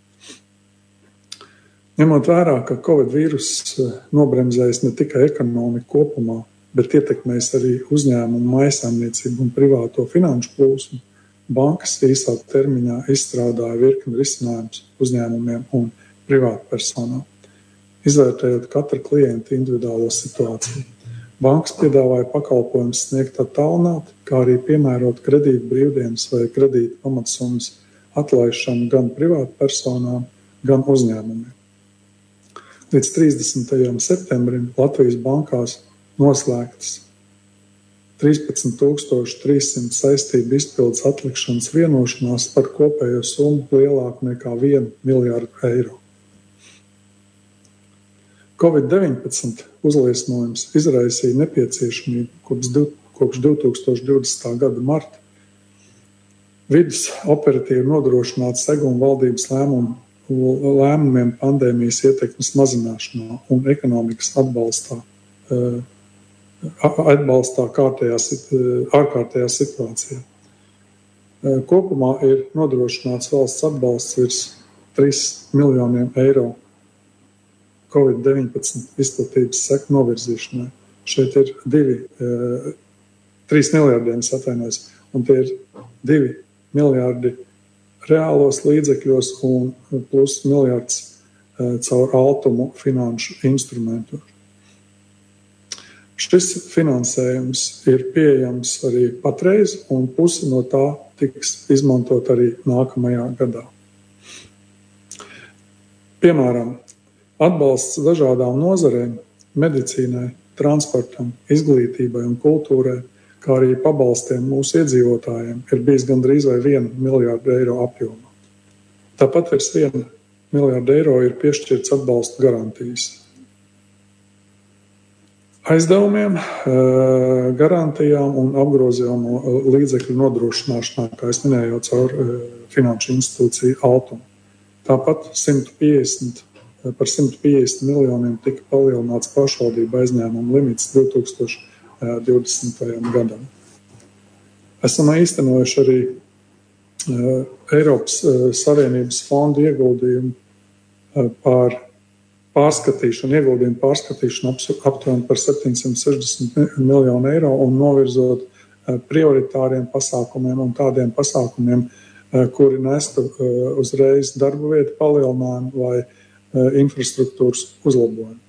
Ņemot vērā, ka Covid vīruss nobremzējas ne tikai ekonomiku kopumā, bet ietekmēs arī uzņēmumu, mājsaimniecību un privāto finanšu plūsmu, bankas īsā termiņā izstrādāja virkni risinājumus uzņēmumiem un privātpersonām, izvērtējot katra klienta individuālo situāciju. Bankas piedāvāja pakalpojumus sniegt attālināti, kā arī piemērot kredītu brīvdienas vai kredītu pamatsummas atlaišanu gan privātpersonām, gan uzņēmumiem. Līdz trīsdesmitajam septembrim Latvijas bankās noslēgtas trīspadsmit tūkstoši trīs simti saistību izpildes atlikšanas vienošanās par kopējo summu lielāku nekā vienu miljardu eiro. Covid deviņpadsmit uzliesmojums izraisīja nepieciešamību kopš, kopš divi tūkstoši divdesmitā gada marta vidus operatīvi nodrošināt segumu valdības lēmumu, lēmumiem pandēmijas ietekmes mazināšanā un ekonomikas atbalstā, atbalstā kārtējā, ārkārtējā situācijā. Kopumā ir nodrošināts valsts atbalsts virs trīs miljoniem eiro covid deviņpadsmit izplatības seku novirzīšanai. Šeit ir divi, trīs miljardiem atvainojos, un tie ir divi miljardi reālos līdzekļos un plus miljards caur Altumu finanšu instrumentu. Šis finansējums ir pieejams arī patreiz, un pusi no tā tiks izmantot arī nākamajā gadā. Piemēram, atbalsts dažādām nozarēm, medicīnai, transportam, izglītībai un kultūrai, kā arī pabalstiem mūsu iedzīvotājiem, ir bijis gandrīz vai viena miljārda eiro apjomā. Tāpat virs viena miljārda eiro ir piešķirts atbalstu garantijas. Aizdevumiem, garantijām un apgrozījumu līdzekļu nodrošināšanā, kā es minēju, caur finanšu institūciju Altumu. Tāpat simt piecdesmit, par simt piecdesmit miljoniem tika palielināts pašvaldību aizņēmumu limits divi tūkstoši divdesmitajam gadam. Esam īstenojuši arī Eiropas Savienības fondu ieguldījumu par pārskatīšanu, ieguldījumu pārskatīšanu aptuveni par septiņsimt sešdesmit miljonu eiro un novirzot prioritāriem pasākumiem un tādiem pasākumiem, kuri nestu uzreiz darba vietu palielinājumu vai infrastruktūras uzlabojumu.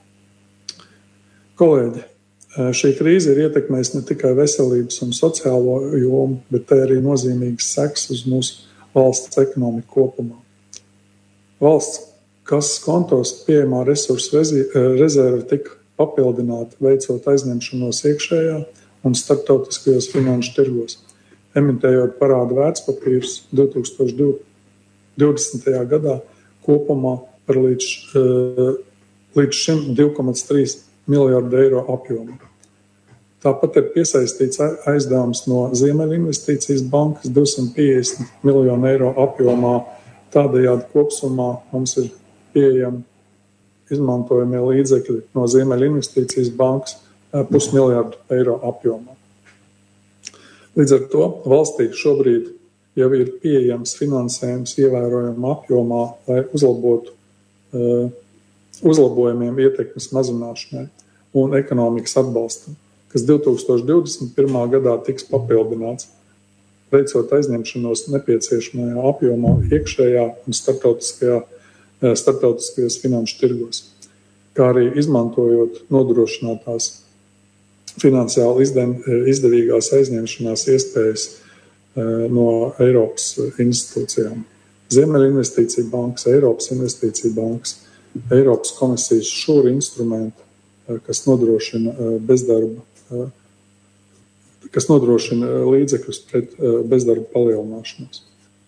Kolēģi, šī krīze ir ietekmējusi ne tikai veselības un sociālo jomu, bet tā arī nozīmīgas sekas uz mūsu valsts ekonomiku kopumā. Valsts kases kontos pieejamā resursu rezerve tika papildināta, veicot aizņemšanos iekšējā un starptautiskajos finanšu tirgos, emitējot parādu vērtspapīrus divi tūkstoši divdesmitajā gadā kopumā par līdz, līdz šim divi komats trīs miljardu eiro apjomu. Tāpat ir piesaistīts aizdevums no Ziemeļinvestīcijas bankas divsimt piecdesmit miljonu eiro apjomā. Tādējādi kopsumā mums ir pieejami izmantojamie līdzekļi no Ziemeļinvestīcijas bankas pusmiljardu eiro apjomā. Līdz ar to valstī šobrīd jau ir pieejams finansējums ievērojamā apjomā, lai uzlabotu uh, uzlabojumiem ietekmes mazināšanai un ekonomikas atbalstam, kas divi tūkstoši divdesmit pirmā gadā tiks papildināts, veicot aizņemšanos nepieciešamajā apjomā iekšējā un starptautiskajā, starptautiskajos finanšu tirgos, kā arī izmantojot nodrošinātās finansiāli izdevīgās aizņemšanās iespējas no Eiropas institūcijām. Ziemeļinvestīcija bankas, Eiropas investīcija bankas, Eiropas komisijas šūra instrumenti, kas nodrošina bezdarba, kas nodrošina līdzekļus pret bezdarba palielināšanos.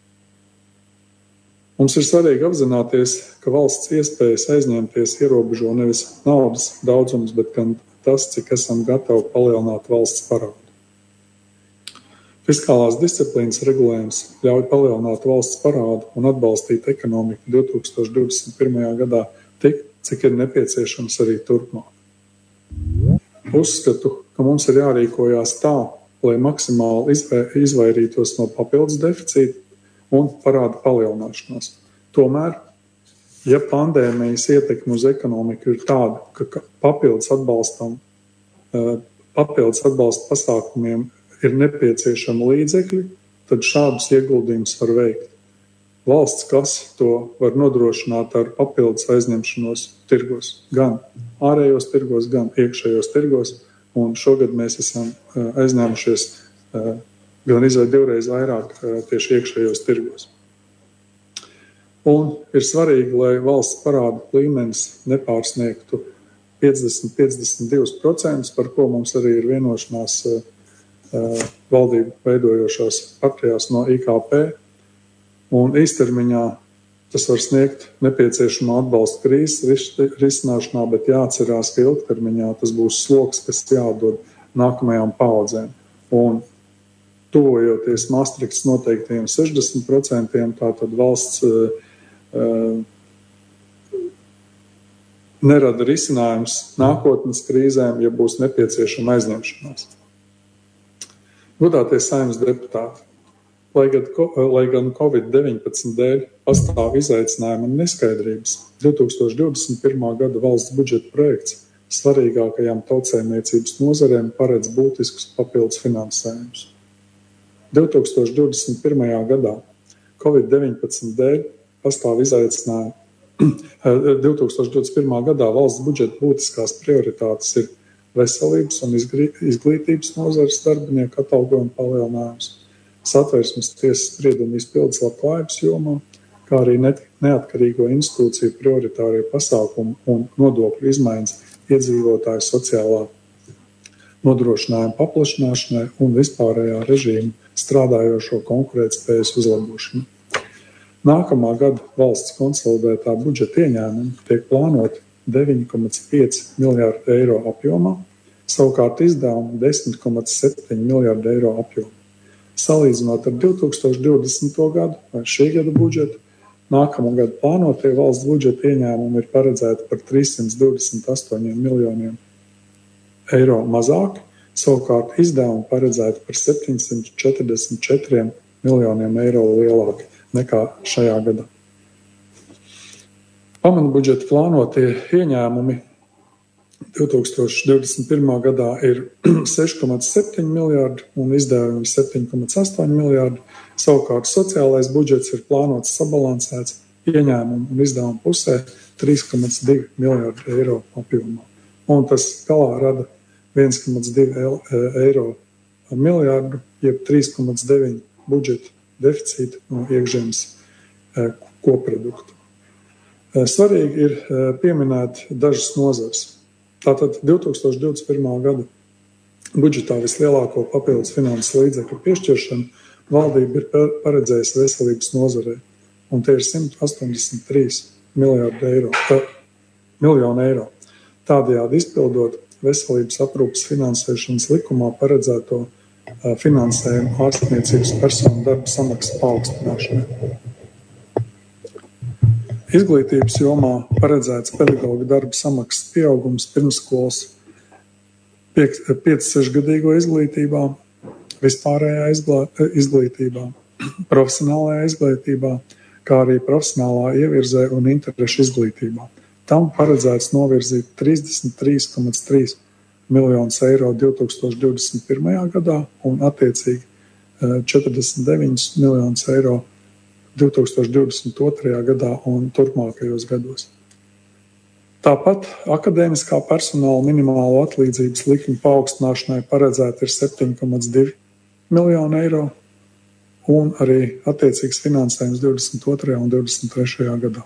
Mums ir svarīgi apzināties, ka valsts iespējas aizņemties ierobežo nevis naudas daudzums, bet gan tas, cik esam gatavi palielināt valsts parādu. Fiskālās disciplīnas regulējums ļauj palielināt valsts parādu un atbalstīt ekonomiku divi tūkstoši divdesmit pirmajā gadā tik, cik ir nepieciešams arī turpmāk. Uzskatu, ka mums ir jārīkojās tā, lai maksimāli izvairītos no papildus deficīta un parāda palielināšanās. Tomēr, ja pandēmijas ietekme uz ekonomiku ir tāda, ka papildus atbalstam, papildus atbalsta pasākumiem ir nepieciešama līdzekļi, tad šādus ieguldījumus var veikt. Valsts kasa to var nodrošināt ar papildus aizņemšanos tirgos, gan ārējos tirgos, gan iekšējos tirgos, un šogad mēs esam aizņēmušies gan izvēl divreiz vairāk tieši iekšējos tirgos. Un ir svarīgi, lai valsts parāda līmenis nepārsniegtu piecdesmit līdz piecdesmit divi procenti, par ko mums arī ir vienošanās valdību veidojošās partijās no I K P. Un īstermiņā tas var sniegt nepieciešamo atbalstu krīzes risināšanā, bet jāatcerās, ka ilgtermiņā tas būs sloks, kas jādod nākamajām paudzēm. Un tuvojoties Maastrichtas noteiktajiem sešdesmit procentiem, tātad valsts uh, uh, nerada risinājums nākotnes krīzēm, ja būs nepieciešama aizņemšanās. Godātie Saeimas deputāti, Lai gan, lai gan covid deviņpadsmit dēļ pastāv izaicinājumi un neskaidrības, divi tūkstoši divdesmit pirmā gada valsts budžeta projekts svarīgākajām tautsēmniecības nozarēm paredz būtiskus papildus finansējumus. divi tūkstoši divdesmit pirmajā gadā covid deviņpadsmit dēļ pastāv izaicinājumi. divi tūkstoši divdesmit pirmā gadā valsts budžeta būtiskās prioritātes ir veselības un izglītības nozares darbinieku atalgojuma palielinājums, Satversmes tiesas sprieduma izpildes labklājības jomā, kā arī neatkarīgo institūciju prioritārie pasākumi un nodokļu izmaiņas iedzīvotāju sociālā nodrošinājuma paplašināšanai un vispārējā režīma strādājošo konkurētspējas uzlabošanai. Nākamā gada valsts konsolidētā budžeta ieņēmumi tiek plānoti deviņi komats pieci miljārdi eiro apjomā, savukārt izdevumi desmit komats septiņi miljārdi eiro apjomā. Salīdzinot ar divi tūkstoši divdesmito gadu vai šī gada budžetu, nākamā gada plānotie valsts budžeta ieņēmumi ir paredzēti par trīs simti divdesmit astoņiem miljoniem eiro mazāk, savukārt izdevumi paredzēti par septiņi simti četrdesmit četriem miljoniem eiro lielāki nekā šajā gadā. Pamatbudžeta plānotie ieņēmumi divi tūkstoši divdesmit pirmā gadā ir seši komats septiņi miljārdi un izdevumi septiņi komats astoņi miljārdi. Savukārt sociālais budžets ir plānots sabalansēts ieņēmumu un izdevumu pusē trīs komats divi miljārdi eiro apjomā. Un tas galā rada viens komats divi eiro miljārdu, jeb trīs komats deviņi budžeta deficītu no iekšzemes koproduktu. Svarīgi ir pieminēt dažas nozares. Tātad divi tūkstoši divdesmit pirmā gada budžetā vislielāko papildus finanses līdzekļu piešķiršanu valdība ir paredzējusi veselības nozarei, un tie ir simt astoņdesmit trīs miljārdi eiro, miljonu eiro. Tādējādi izpildot veselības aprūpes finansēšanas likumā paredzēto finansējumu ārstniecības personu darba samaksas paaugstināšanai. Izglītības jomā paredzēts pedagoģa darba samaksas pieaugums pirmsskolas pieci sešgadīgo izglītībā, vispārējā izglītībā, profesionālajā izglītībā, kā arī profesionālā ievirzē un interešu izglītībā. Tam paredzēts novirzīt trīsdesmit trīs komats trīs miljonus eiro divi tūkstoši divdesmit pirmajā gadā un attiecīgi četrdesmit deviņus miljonus eiro divi tūkstoši divdesmit otrajā gadā un turpmākajos gados. Tāpat akadēmiskā personāla minimālo atlīdzības likuma paaugstināšanai paredzēta ir septiņi komats divi miljoni eiro un arī attiecīgs finansējums divdesmit otrajā un divdesmit trešajā gadā.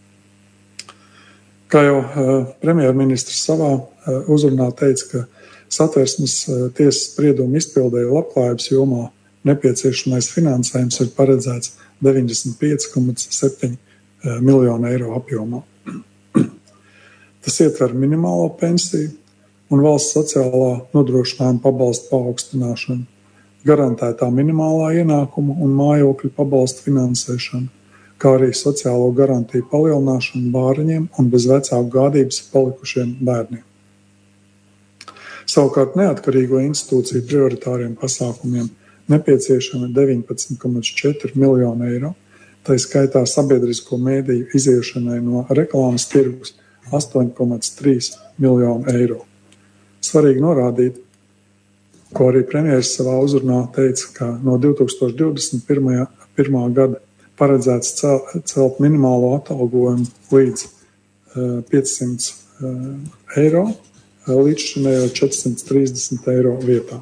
Kā jau premjerministrs savā uzrunā teica, ka Satversmes tiesas sprieduma izpildēja labklājības jomā nepieciešamais finansējums ir paredzēts deviņdesmit pieci komats septiņi miljonu eiro apjomā. Tas ietver minimālo pensiju un valsts sociālā nodrošinājuma pabalstu paaugstināšanu, garantētā minimālā ienākuma un mājokļu pabalstu finansēšanu, kā arī sociālo garantiju palielināšanu bāriņiem un bez vecāku gādības palikušiem bērniem. Savukārt neatkarīgo institūciju prioritāriem pasākumiem nepieciešami deviņpadsmit komats četri miljoni eiro, tā skaitā sabiedrisko mēdīju iziešanai no reklāmas tirgus astoņi komats trīs miljoni eiro. Svarīgi norādīt, ko arī premjeras savā uzrunā teica, ka no divi tūkstoši divdesmit pirmā gada paredzēts celt minimālo atalgojumu līdz piecsimt eiro, līdzšinējo četri simti trīsdesmit eiro vietā.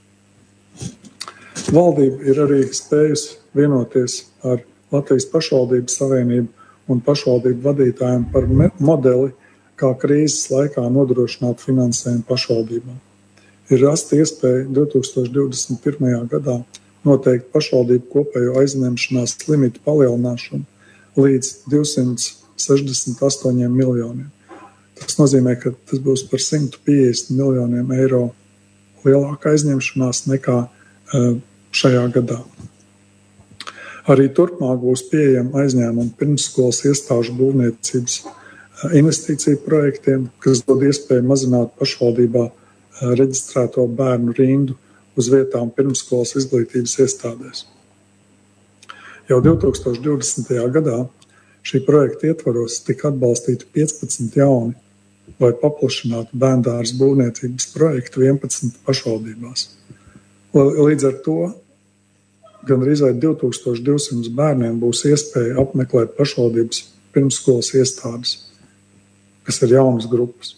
Valdība ir arī spējusi vienoties ar Latvijas pašvaldību savienību un pašvaldību vadītājiem par modeli, kā krīzes laikā nodrošināt finansējumu pašvaldībām. Ir rasta iespēja divi tūkstoši divdesmit pirmajā gadā noteikt pašvaldību kopējo aizņemšanās limitu palielināšanu līdz divsimt sešdesmit astoņiem miljoniem. Tas nozīmē, ka tas būs par simt piecdesmit miljoniem eiro lielāka aizņemšanās nekā šajā gadā. Arī turpmāk būs pieejama aizņēmuma pirmsskolas iestāžu būvniecības investīciju projektiem, kas dod iespēju mazināt pašvaldībā reģistrēto bērnu rindu uz vietām pirmsskolas izglītības iestādēs. Jau divtūkstoš divdesmitajā gadā šī projekta ietvaros tika atbalstīti piecpadsmit jauni vai paplašināti bērndārza būvniecības projekti vienpadsmit pašvaldībās. Līdz ar to gandrīz vai divtūkstoš divsimt bērniem būs iespēja apmeklēt pašvaldības pirmsskolas iestādes, kas ir jaunas grupas.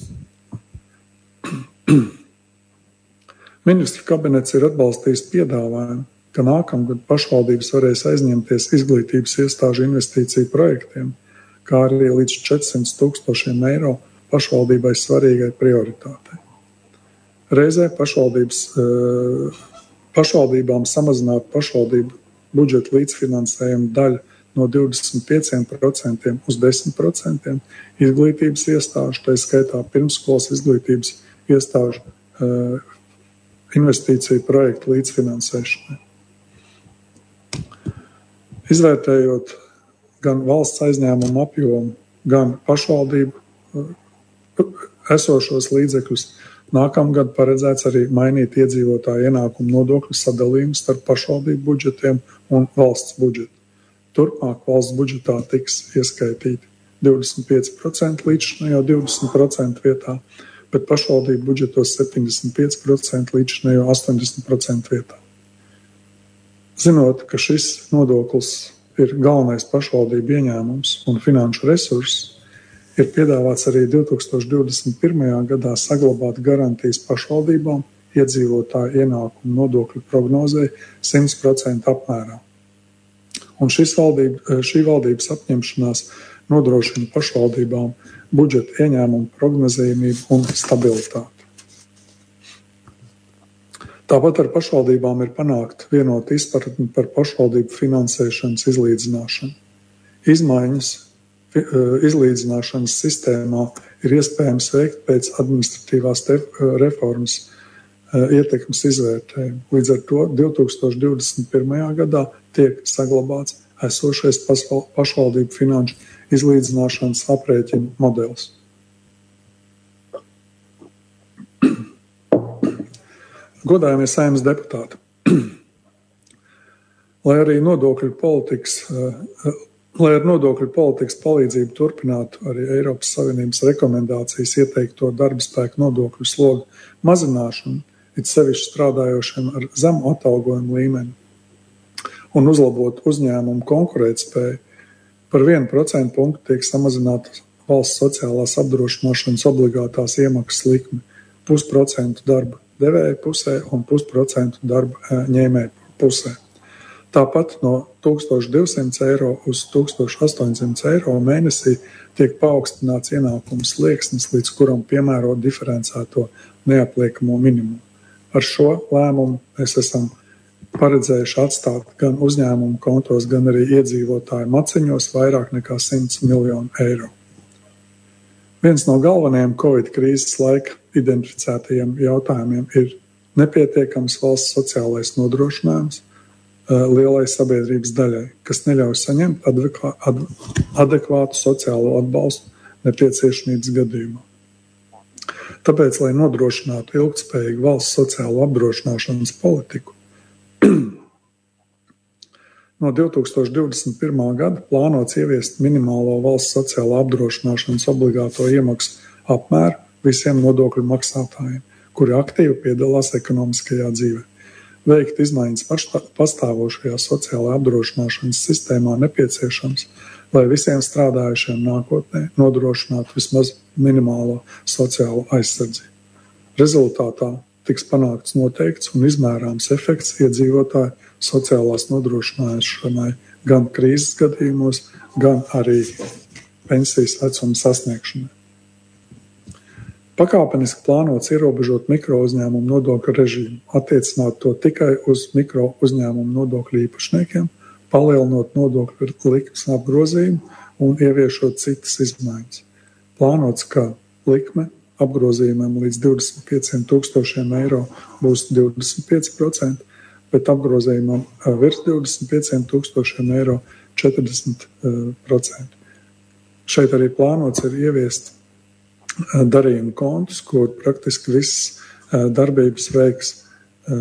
Ministru kabinets ir atbalstījis piedāvājumu, ka nākamgad pašvaldības varēs aizņemties izglītības iestāžu investīciju projektiem, kā arī līdz četrsimt tūkstošiem eiro pašvaldībai svarīgai prioritātei. Reizē pašvaldības, pašvaldībām samazināt pašvaldību budžeta līdzfinansējumu daļu no divdesmit pieciem procentiem uz desmit procentiem izglītības iestāžu, tā skaitā pirmsskolas izglītības iestāžu investīciju projektu līdzfinansēšanai. Izvērtējot gan valsts aizņēmumu apjomu, gan pašvaldību esošos līdzekļus, nākamgad paredzēts arī mainīt iedzīvotāju ienākumu nodokļu sadalījumu starp pašvaldību budžetiem un valsts budžetu. Turpmāk valsts budžetā tiks ieskaitīti divdesmit pieci procenti līdzinējo divdesmit procentu vietā, bet pašvaldību budžetos septiņdesmit pieci procenti līdzinējo astoņdesmit procentu vietā. Zinot, ka šis nodoklis ir galvenais pašvaldību ieņēmums un finanšu resurss, ir piedāvāts arī divtūkstoš divdesmit pirmajā gadā saglabāt garantijas pašvaldībām iedzīvotāju ienākumu nodokļu prognozei simt procentu apmērā. Un šis valdība, šī valdības apņemšanās nodrošina pašvaldībām budžeta ieņēmumu prognozējumību un stabilitāti. Tāpat ar pašvaldībām ir panākt vienota izpratne par pašvaldību finansēšanas izlīdzināšanu. Izmaiņas izlīdzināšanas sistēmā ir iespējams veikt pēc administratīvās reformas ietekmes izvērtējumu. Līdz ar to divtūkstoš divdesmit pirmajā gadā tiek saglabāts esošais pašvaldību finanšu izlīdzināšanas aprēķina modelis. Godājamie Saeimas deputāti, lai arī nodokļu politikas, lai ar nodokļu politikas palīdzību turpinātu arī Eiropas Savienības rekomendācijas ieteikto darba spēku nodokļu slogu mazināšanu, it sevišķi strādājošiem ar zemu atalgojumu līmeni, un uzlabot uzņēmumu konkurētspēju, par vienu procentu punktu tiek samazināta valsts sociālās apdrošināšanas obligātās iemaksas likme, pusprocentu darba devēja pusē un pusprocentu darba ņēmēja pusē. Tāpat no tūkstoš divsimt eiro uz tūkstoš astoņsimt eiro mēnesī tiek paaugstināts ienākumu slieksnis, līdz kuram piemēro diferencēto neapliekamo minimumu. Ar šo lēmumu mēs esam paredzējuši atstāt gan uzņēmumu kontos, gan arī iedzīvotāju maciņos vairāk nekā simt miljonu eiro. Viens no galvenajiem Covid krīzes laika identificētajiem jautājumiem ir nepietiekams valsts sociālais nodrošinājums lielai sabiedrības daļai, kas neļauj saņemt adekvātu sociālo atbalstu nepieciešamības gadījumā. Tāpēc, lai nodrošinātu ilgtspējīgu valsts sociālo apdrošināšanas politiku, no divtūkstoš divdesmit pirmā gada plānots ieviest minimālo valsts sociālo apdrošināšanas obligāto iemaksu apmēru visiem nodokļu maksātājiem, kuri aktīvi piedalās ekonomiskajā dzīvē. Veikt izmaiņas pastāvošajā sociālā apdrošināšanas sistēmā nepieciešams, lai visiem strādājušiem nākotnē nodrošinātu vismaz minimālo sociālo aizsardzību. Rezultātā tiks panākts noteikts un izmērāms efekts iedzīvotāju sociālās nodrošināšanai gan krīzes gadījumos, gan arī pensijas vecuma sasniegšanai. Pakāpeniski plānots ierobežot mikro uzņēmumu nodokļu režīmu, attiecināt to tikai uz mikro uzņēmumu nodokļu īpašniekiem, palielinot nodokļu likmes apgrozījumu un ieviešot citas izmaiņas. Plānots, ka likme apgrozījumiem līdz divdesmit pieciem tūkstošiem eiro būs divdesmit pieci procenti, bet apgrozījumam virs divdesmit pieciem tūkstošiem eiro četrdesmit procenti. Šeit arī plānots ir ieviest darījumu kontus, kur praktiski visas darbības veiks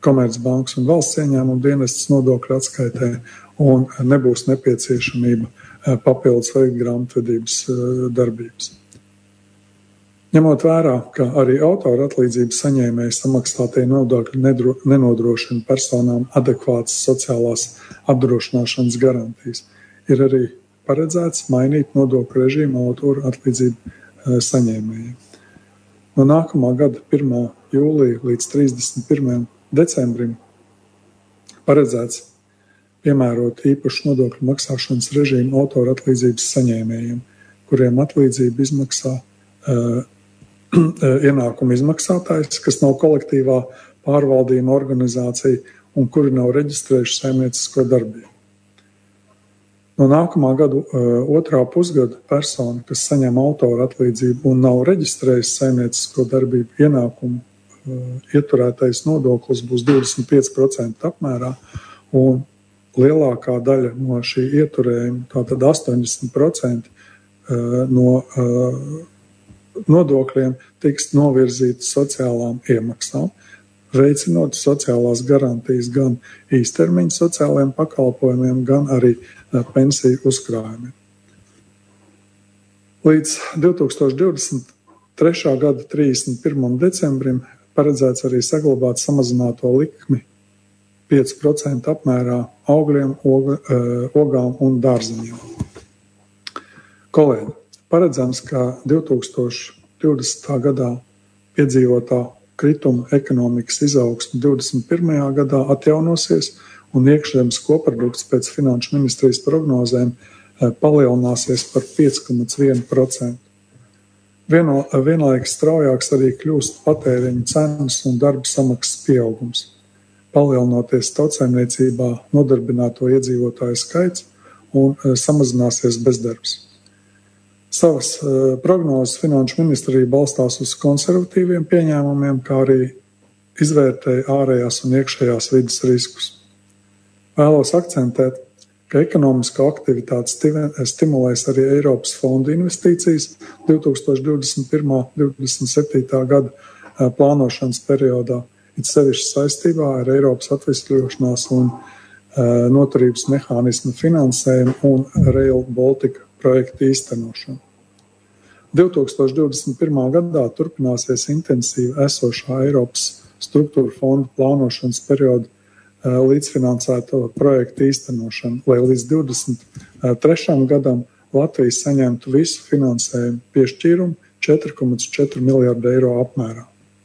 Komercbankas un valsts ieņēmuma dienestas nodokļu atskaitē, un nebūs nepieciešamība papildus veikt grāmatvedības darbības. Ņemot vērā, ka arī autora atlīdzības saņēmēji samaksātie nodokļi nenodrošina personām adekvātas sociālās apdrošināšanas garantijas, ir arī paredzēts mainīt nodokļu režīmu autora atlīdzību saņēmējiem. No nākamā gada pirmā jūlija līdz trīsdesmit pirmajam decembrim paredzēts piemērot īpašu nodokļu maksāšanas režīmu autora atlīdzības saņēmējiem, kuriem atlīdzību izmaksā uh, ienākuma izmaksātājs, kas nav kolektīvā pārvaldījuma organizācija un kuri nav reģistrējuši saimniecisko darbību. No nākamā gada uh, otrā pusgada persona, kas saņem autora atlīdzību un nav reģistrējusi saimniecisko darbību, ienākumu uh, ieturētais nodoklis būs divdesmit pieci procenti apmērā, un lielākā daļa no šī ieturējuma, tātad astoņdesmit procenti uh, no uh, nodokļiem, tiks novirzīti sociālām iemaksām, veicinot sociālās garantijas gan īstermiņa sociālajiem pakalpojumiem, gan arī pensiju uzkrājumiem. Līdz divi tūkstoši divdesmit trešā gada trīsdesmit pirmajam decembrim paredzēts arī saglabāt samazināto likmi pieci procenti apmērā augļiem, oga, ogām un dārzeņiem. Kolēģi, paredzams, ka divi tūkstoši divdesmitā gadā piedzīvotā krituma ekonomikas izaugsme divdesmit pirmajā gadā atjaunosies un iekšzemes koprodukts pēc finanšu ministrijas prognozēm palielināsies par pieci komats viens procents. Vieno, vienlaikus straujāks arī kļūst patēriņa cenas un darba samaksas pieaugums, palielinoties tautsaimniecībā nodarbināto iedzīvotāju skaits un samazināsies bezdarbs. Savas uh, prognozes finanšu ministrija balstās uz konservatīviem pieņēmumiem, kā arī izvērtēja ārējās un iekšējās vides riskus. Vēlos akcentēt, ka ekonomisko aktivitāti stimulēs arī Eiropas fondu investīcijas divi tūkstoši divdesmit pirmā līdz divdesmit septītā gada uh, plānošanas periodā, it sevišķi saistībā ar Eiropas atvesļošanās un uh, noturības mehānismu finansējumu un Rail Baltica projektu īstenošanu. divi tūkstoši divdesmit pirmā gadā turpināsies intensīvi esošā Eiropas struktūra fondu plānošanas perioda līdzfinansēto projektu īstenošanu, lai līdz divdesmit trešajam gadam Latvija saņemtu visu finansējumu piešķīrumu četri komats četri miljardi eiro apmērā.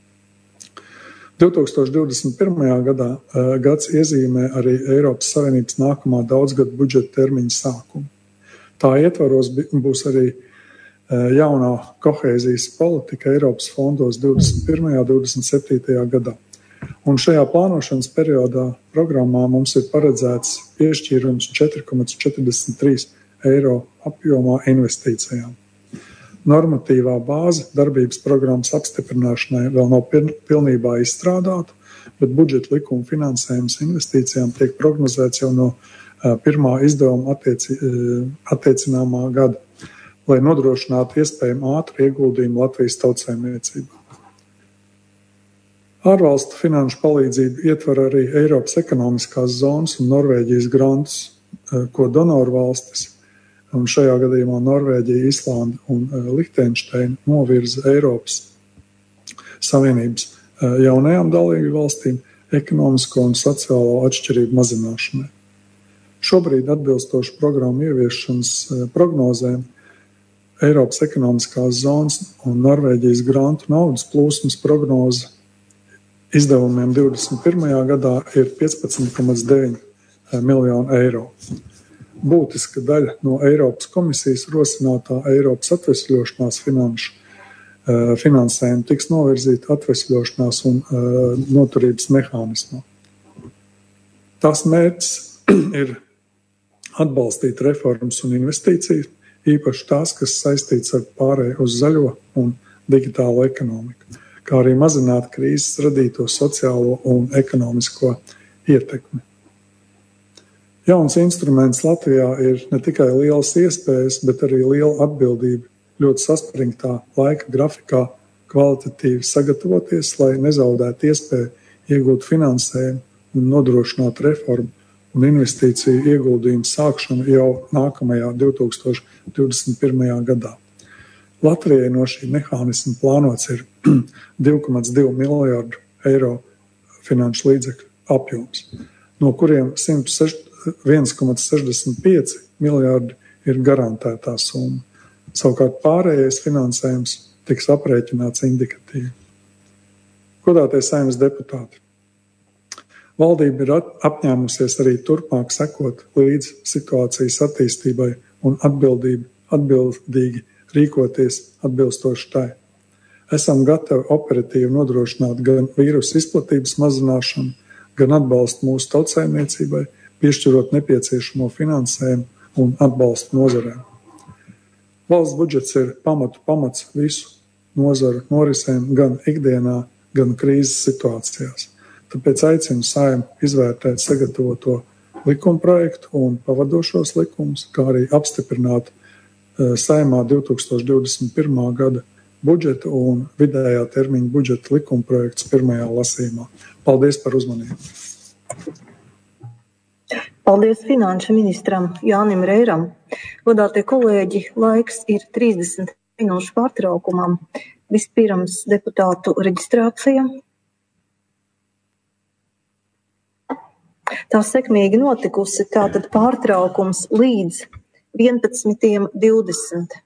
divi tūkstoši divdesmit pirmajā gadā gads iezīmē arī Eiropas Savienības nākamā daudzgadu budžeta termiņa sākumu. Tā ietvaros būs arī jaunā kohēzijas politika Eiropas fondos divdesmit pirmajā un divdesmit septītajā gadā. Un šajā plānošanas periodā programmā mums ir paredzēts piešķīrums četri komats četrdesmit trīs eiro apjomā investīcijām. Normatīvā bāze darbības programmas apstiprināšanai vēl nav pilnībā izstrādāta, bet budžeta likuma finansējums investīcijām tiek prognozēts jau no pirmā izdevuma attieci, attiecināmā gada, lai nodrošinātu iespējamu ātru ieguldījumu Latvijas tautsaimniecībā. Ārvalstu finanšu palīdzību ietver arī Eiropas ekonomiskās zonas un Norvēģijas grantus, ko donoru valstis, un šajā gadījumā Norvēģija, Islanda un Lihtenšteina novirza Eiropas Savienības jaunajām dalību valstīm ekonomisko un sociālo atšķirību mazināšanai. Šobrīd atbilstoši programmu ieviešanas prognozēm Eiropas ekonomiskās zonas un Norvēģijas grantu naudas plūsmas prognoze izdevumiem divdesmit pirmajā gadā ir piecpadsmit komats deviņi miljonu eiro. Būtiska daļa no Eiropas komisijas rosinātā Eiropas atvesļošanās finanšu finansējuma tiks novirzīta atvesļošanās un noturības mehānismā. Tās mērķis ir atbalstīt reformas un investīcijas, īpaši tās, kas saistīts ar pārēju uz zaļo un digitālo ekonomiku, kā arī mazināt krīzes radīto sociālo un ekonomisko ietekmi. Jauns instruments Latvijā ir ne tikai lielas iespējas, bet arī liela atbildība ļoti saspringtā laika grafikā kvalitatīvi sagatavoties, lai nezaudētu iespēju iegūt finansējumu un nodrošināt reformu un investīciju ieguldījumu sākšanu jau nākamajā divi tūkstoši divdesmit pirmajā gadā. Latvijai no šī mehānisma plānots ir divi komā divi miljārdu eiro finanšu līdzekļu apjoms, no kuriem viens komā sešdesmit pieci miljārdi ir garantētā summa. Savukārt pārējais finansējums tiks aprēķināts indikatīvi. Godātie Saeimas deputāti, valdība ir apņēmusies arī turpmāk sekot līdz situācijas attīstībai un atbildīgi rīkoties atbilstoši tai. Esam gatavi operatīvi nodrošināt gan vīrusa izplatības mazināšanu, gan atbalstu mūsu tautsaimniecībai, piešķirot nepieciešamo finansējumu un atbalstu nozarēm. Valsts budžets ir pamatu pamats visu nozaru norisēm gan ikdienā, gan krīzes situācijās. Tāpēc aicinu Saeimu izvērtēt sagatavoto likumprojektu un pavadošos likumus, kā arī apstiprināt Saeimā divi tūkstoši divdesmit pirmā gada budžeta un vidējā termiņa budžeta likumprojekts pirmajā lasījumā. Paldies par uzmanību. Paldies finanšu ministram Jānim Reiram. Godātie kolēģi, laiks ir trīsdesmit minūšu pārtraukumam. Vispirms deputātu reģistrācija. Tā sekmīgi notikusi, tātad pārtraukums līdz vienpadsmit divdesmit.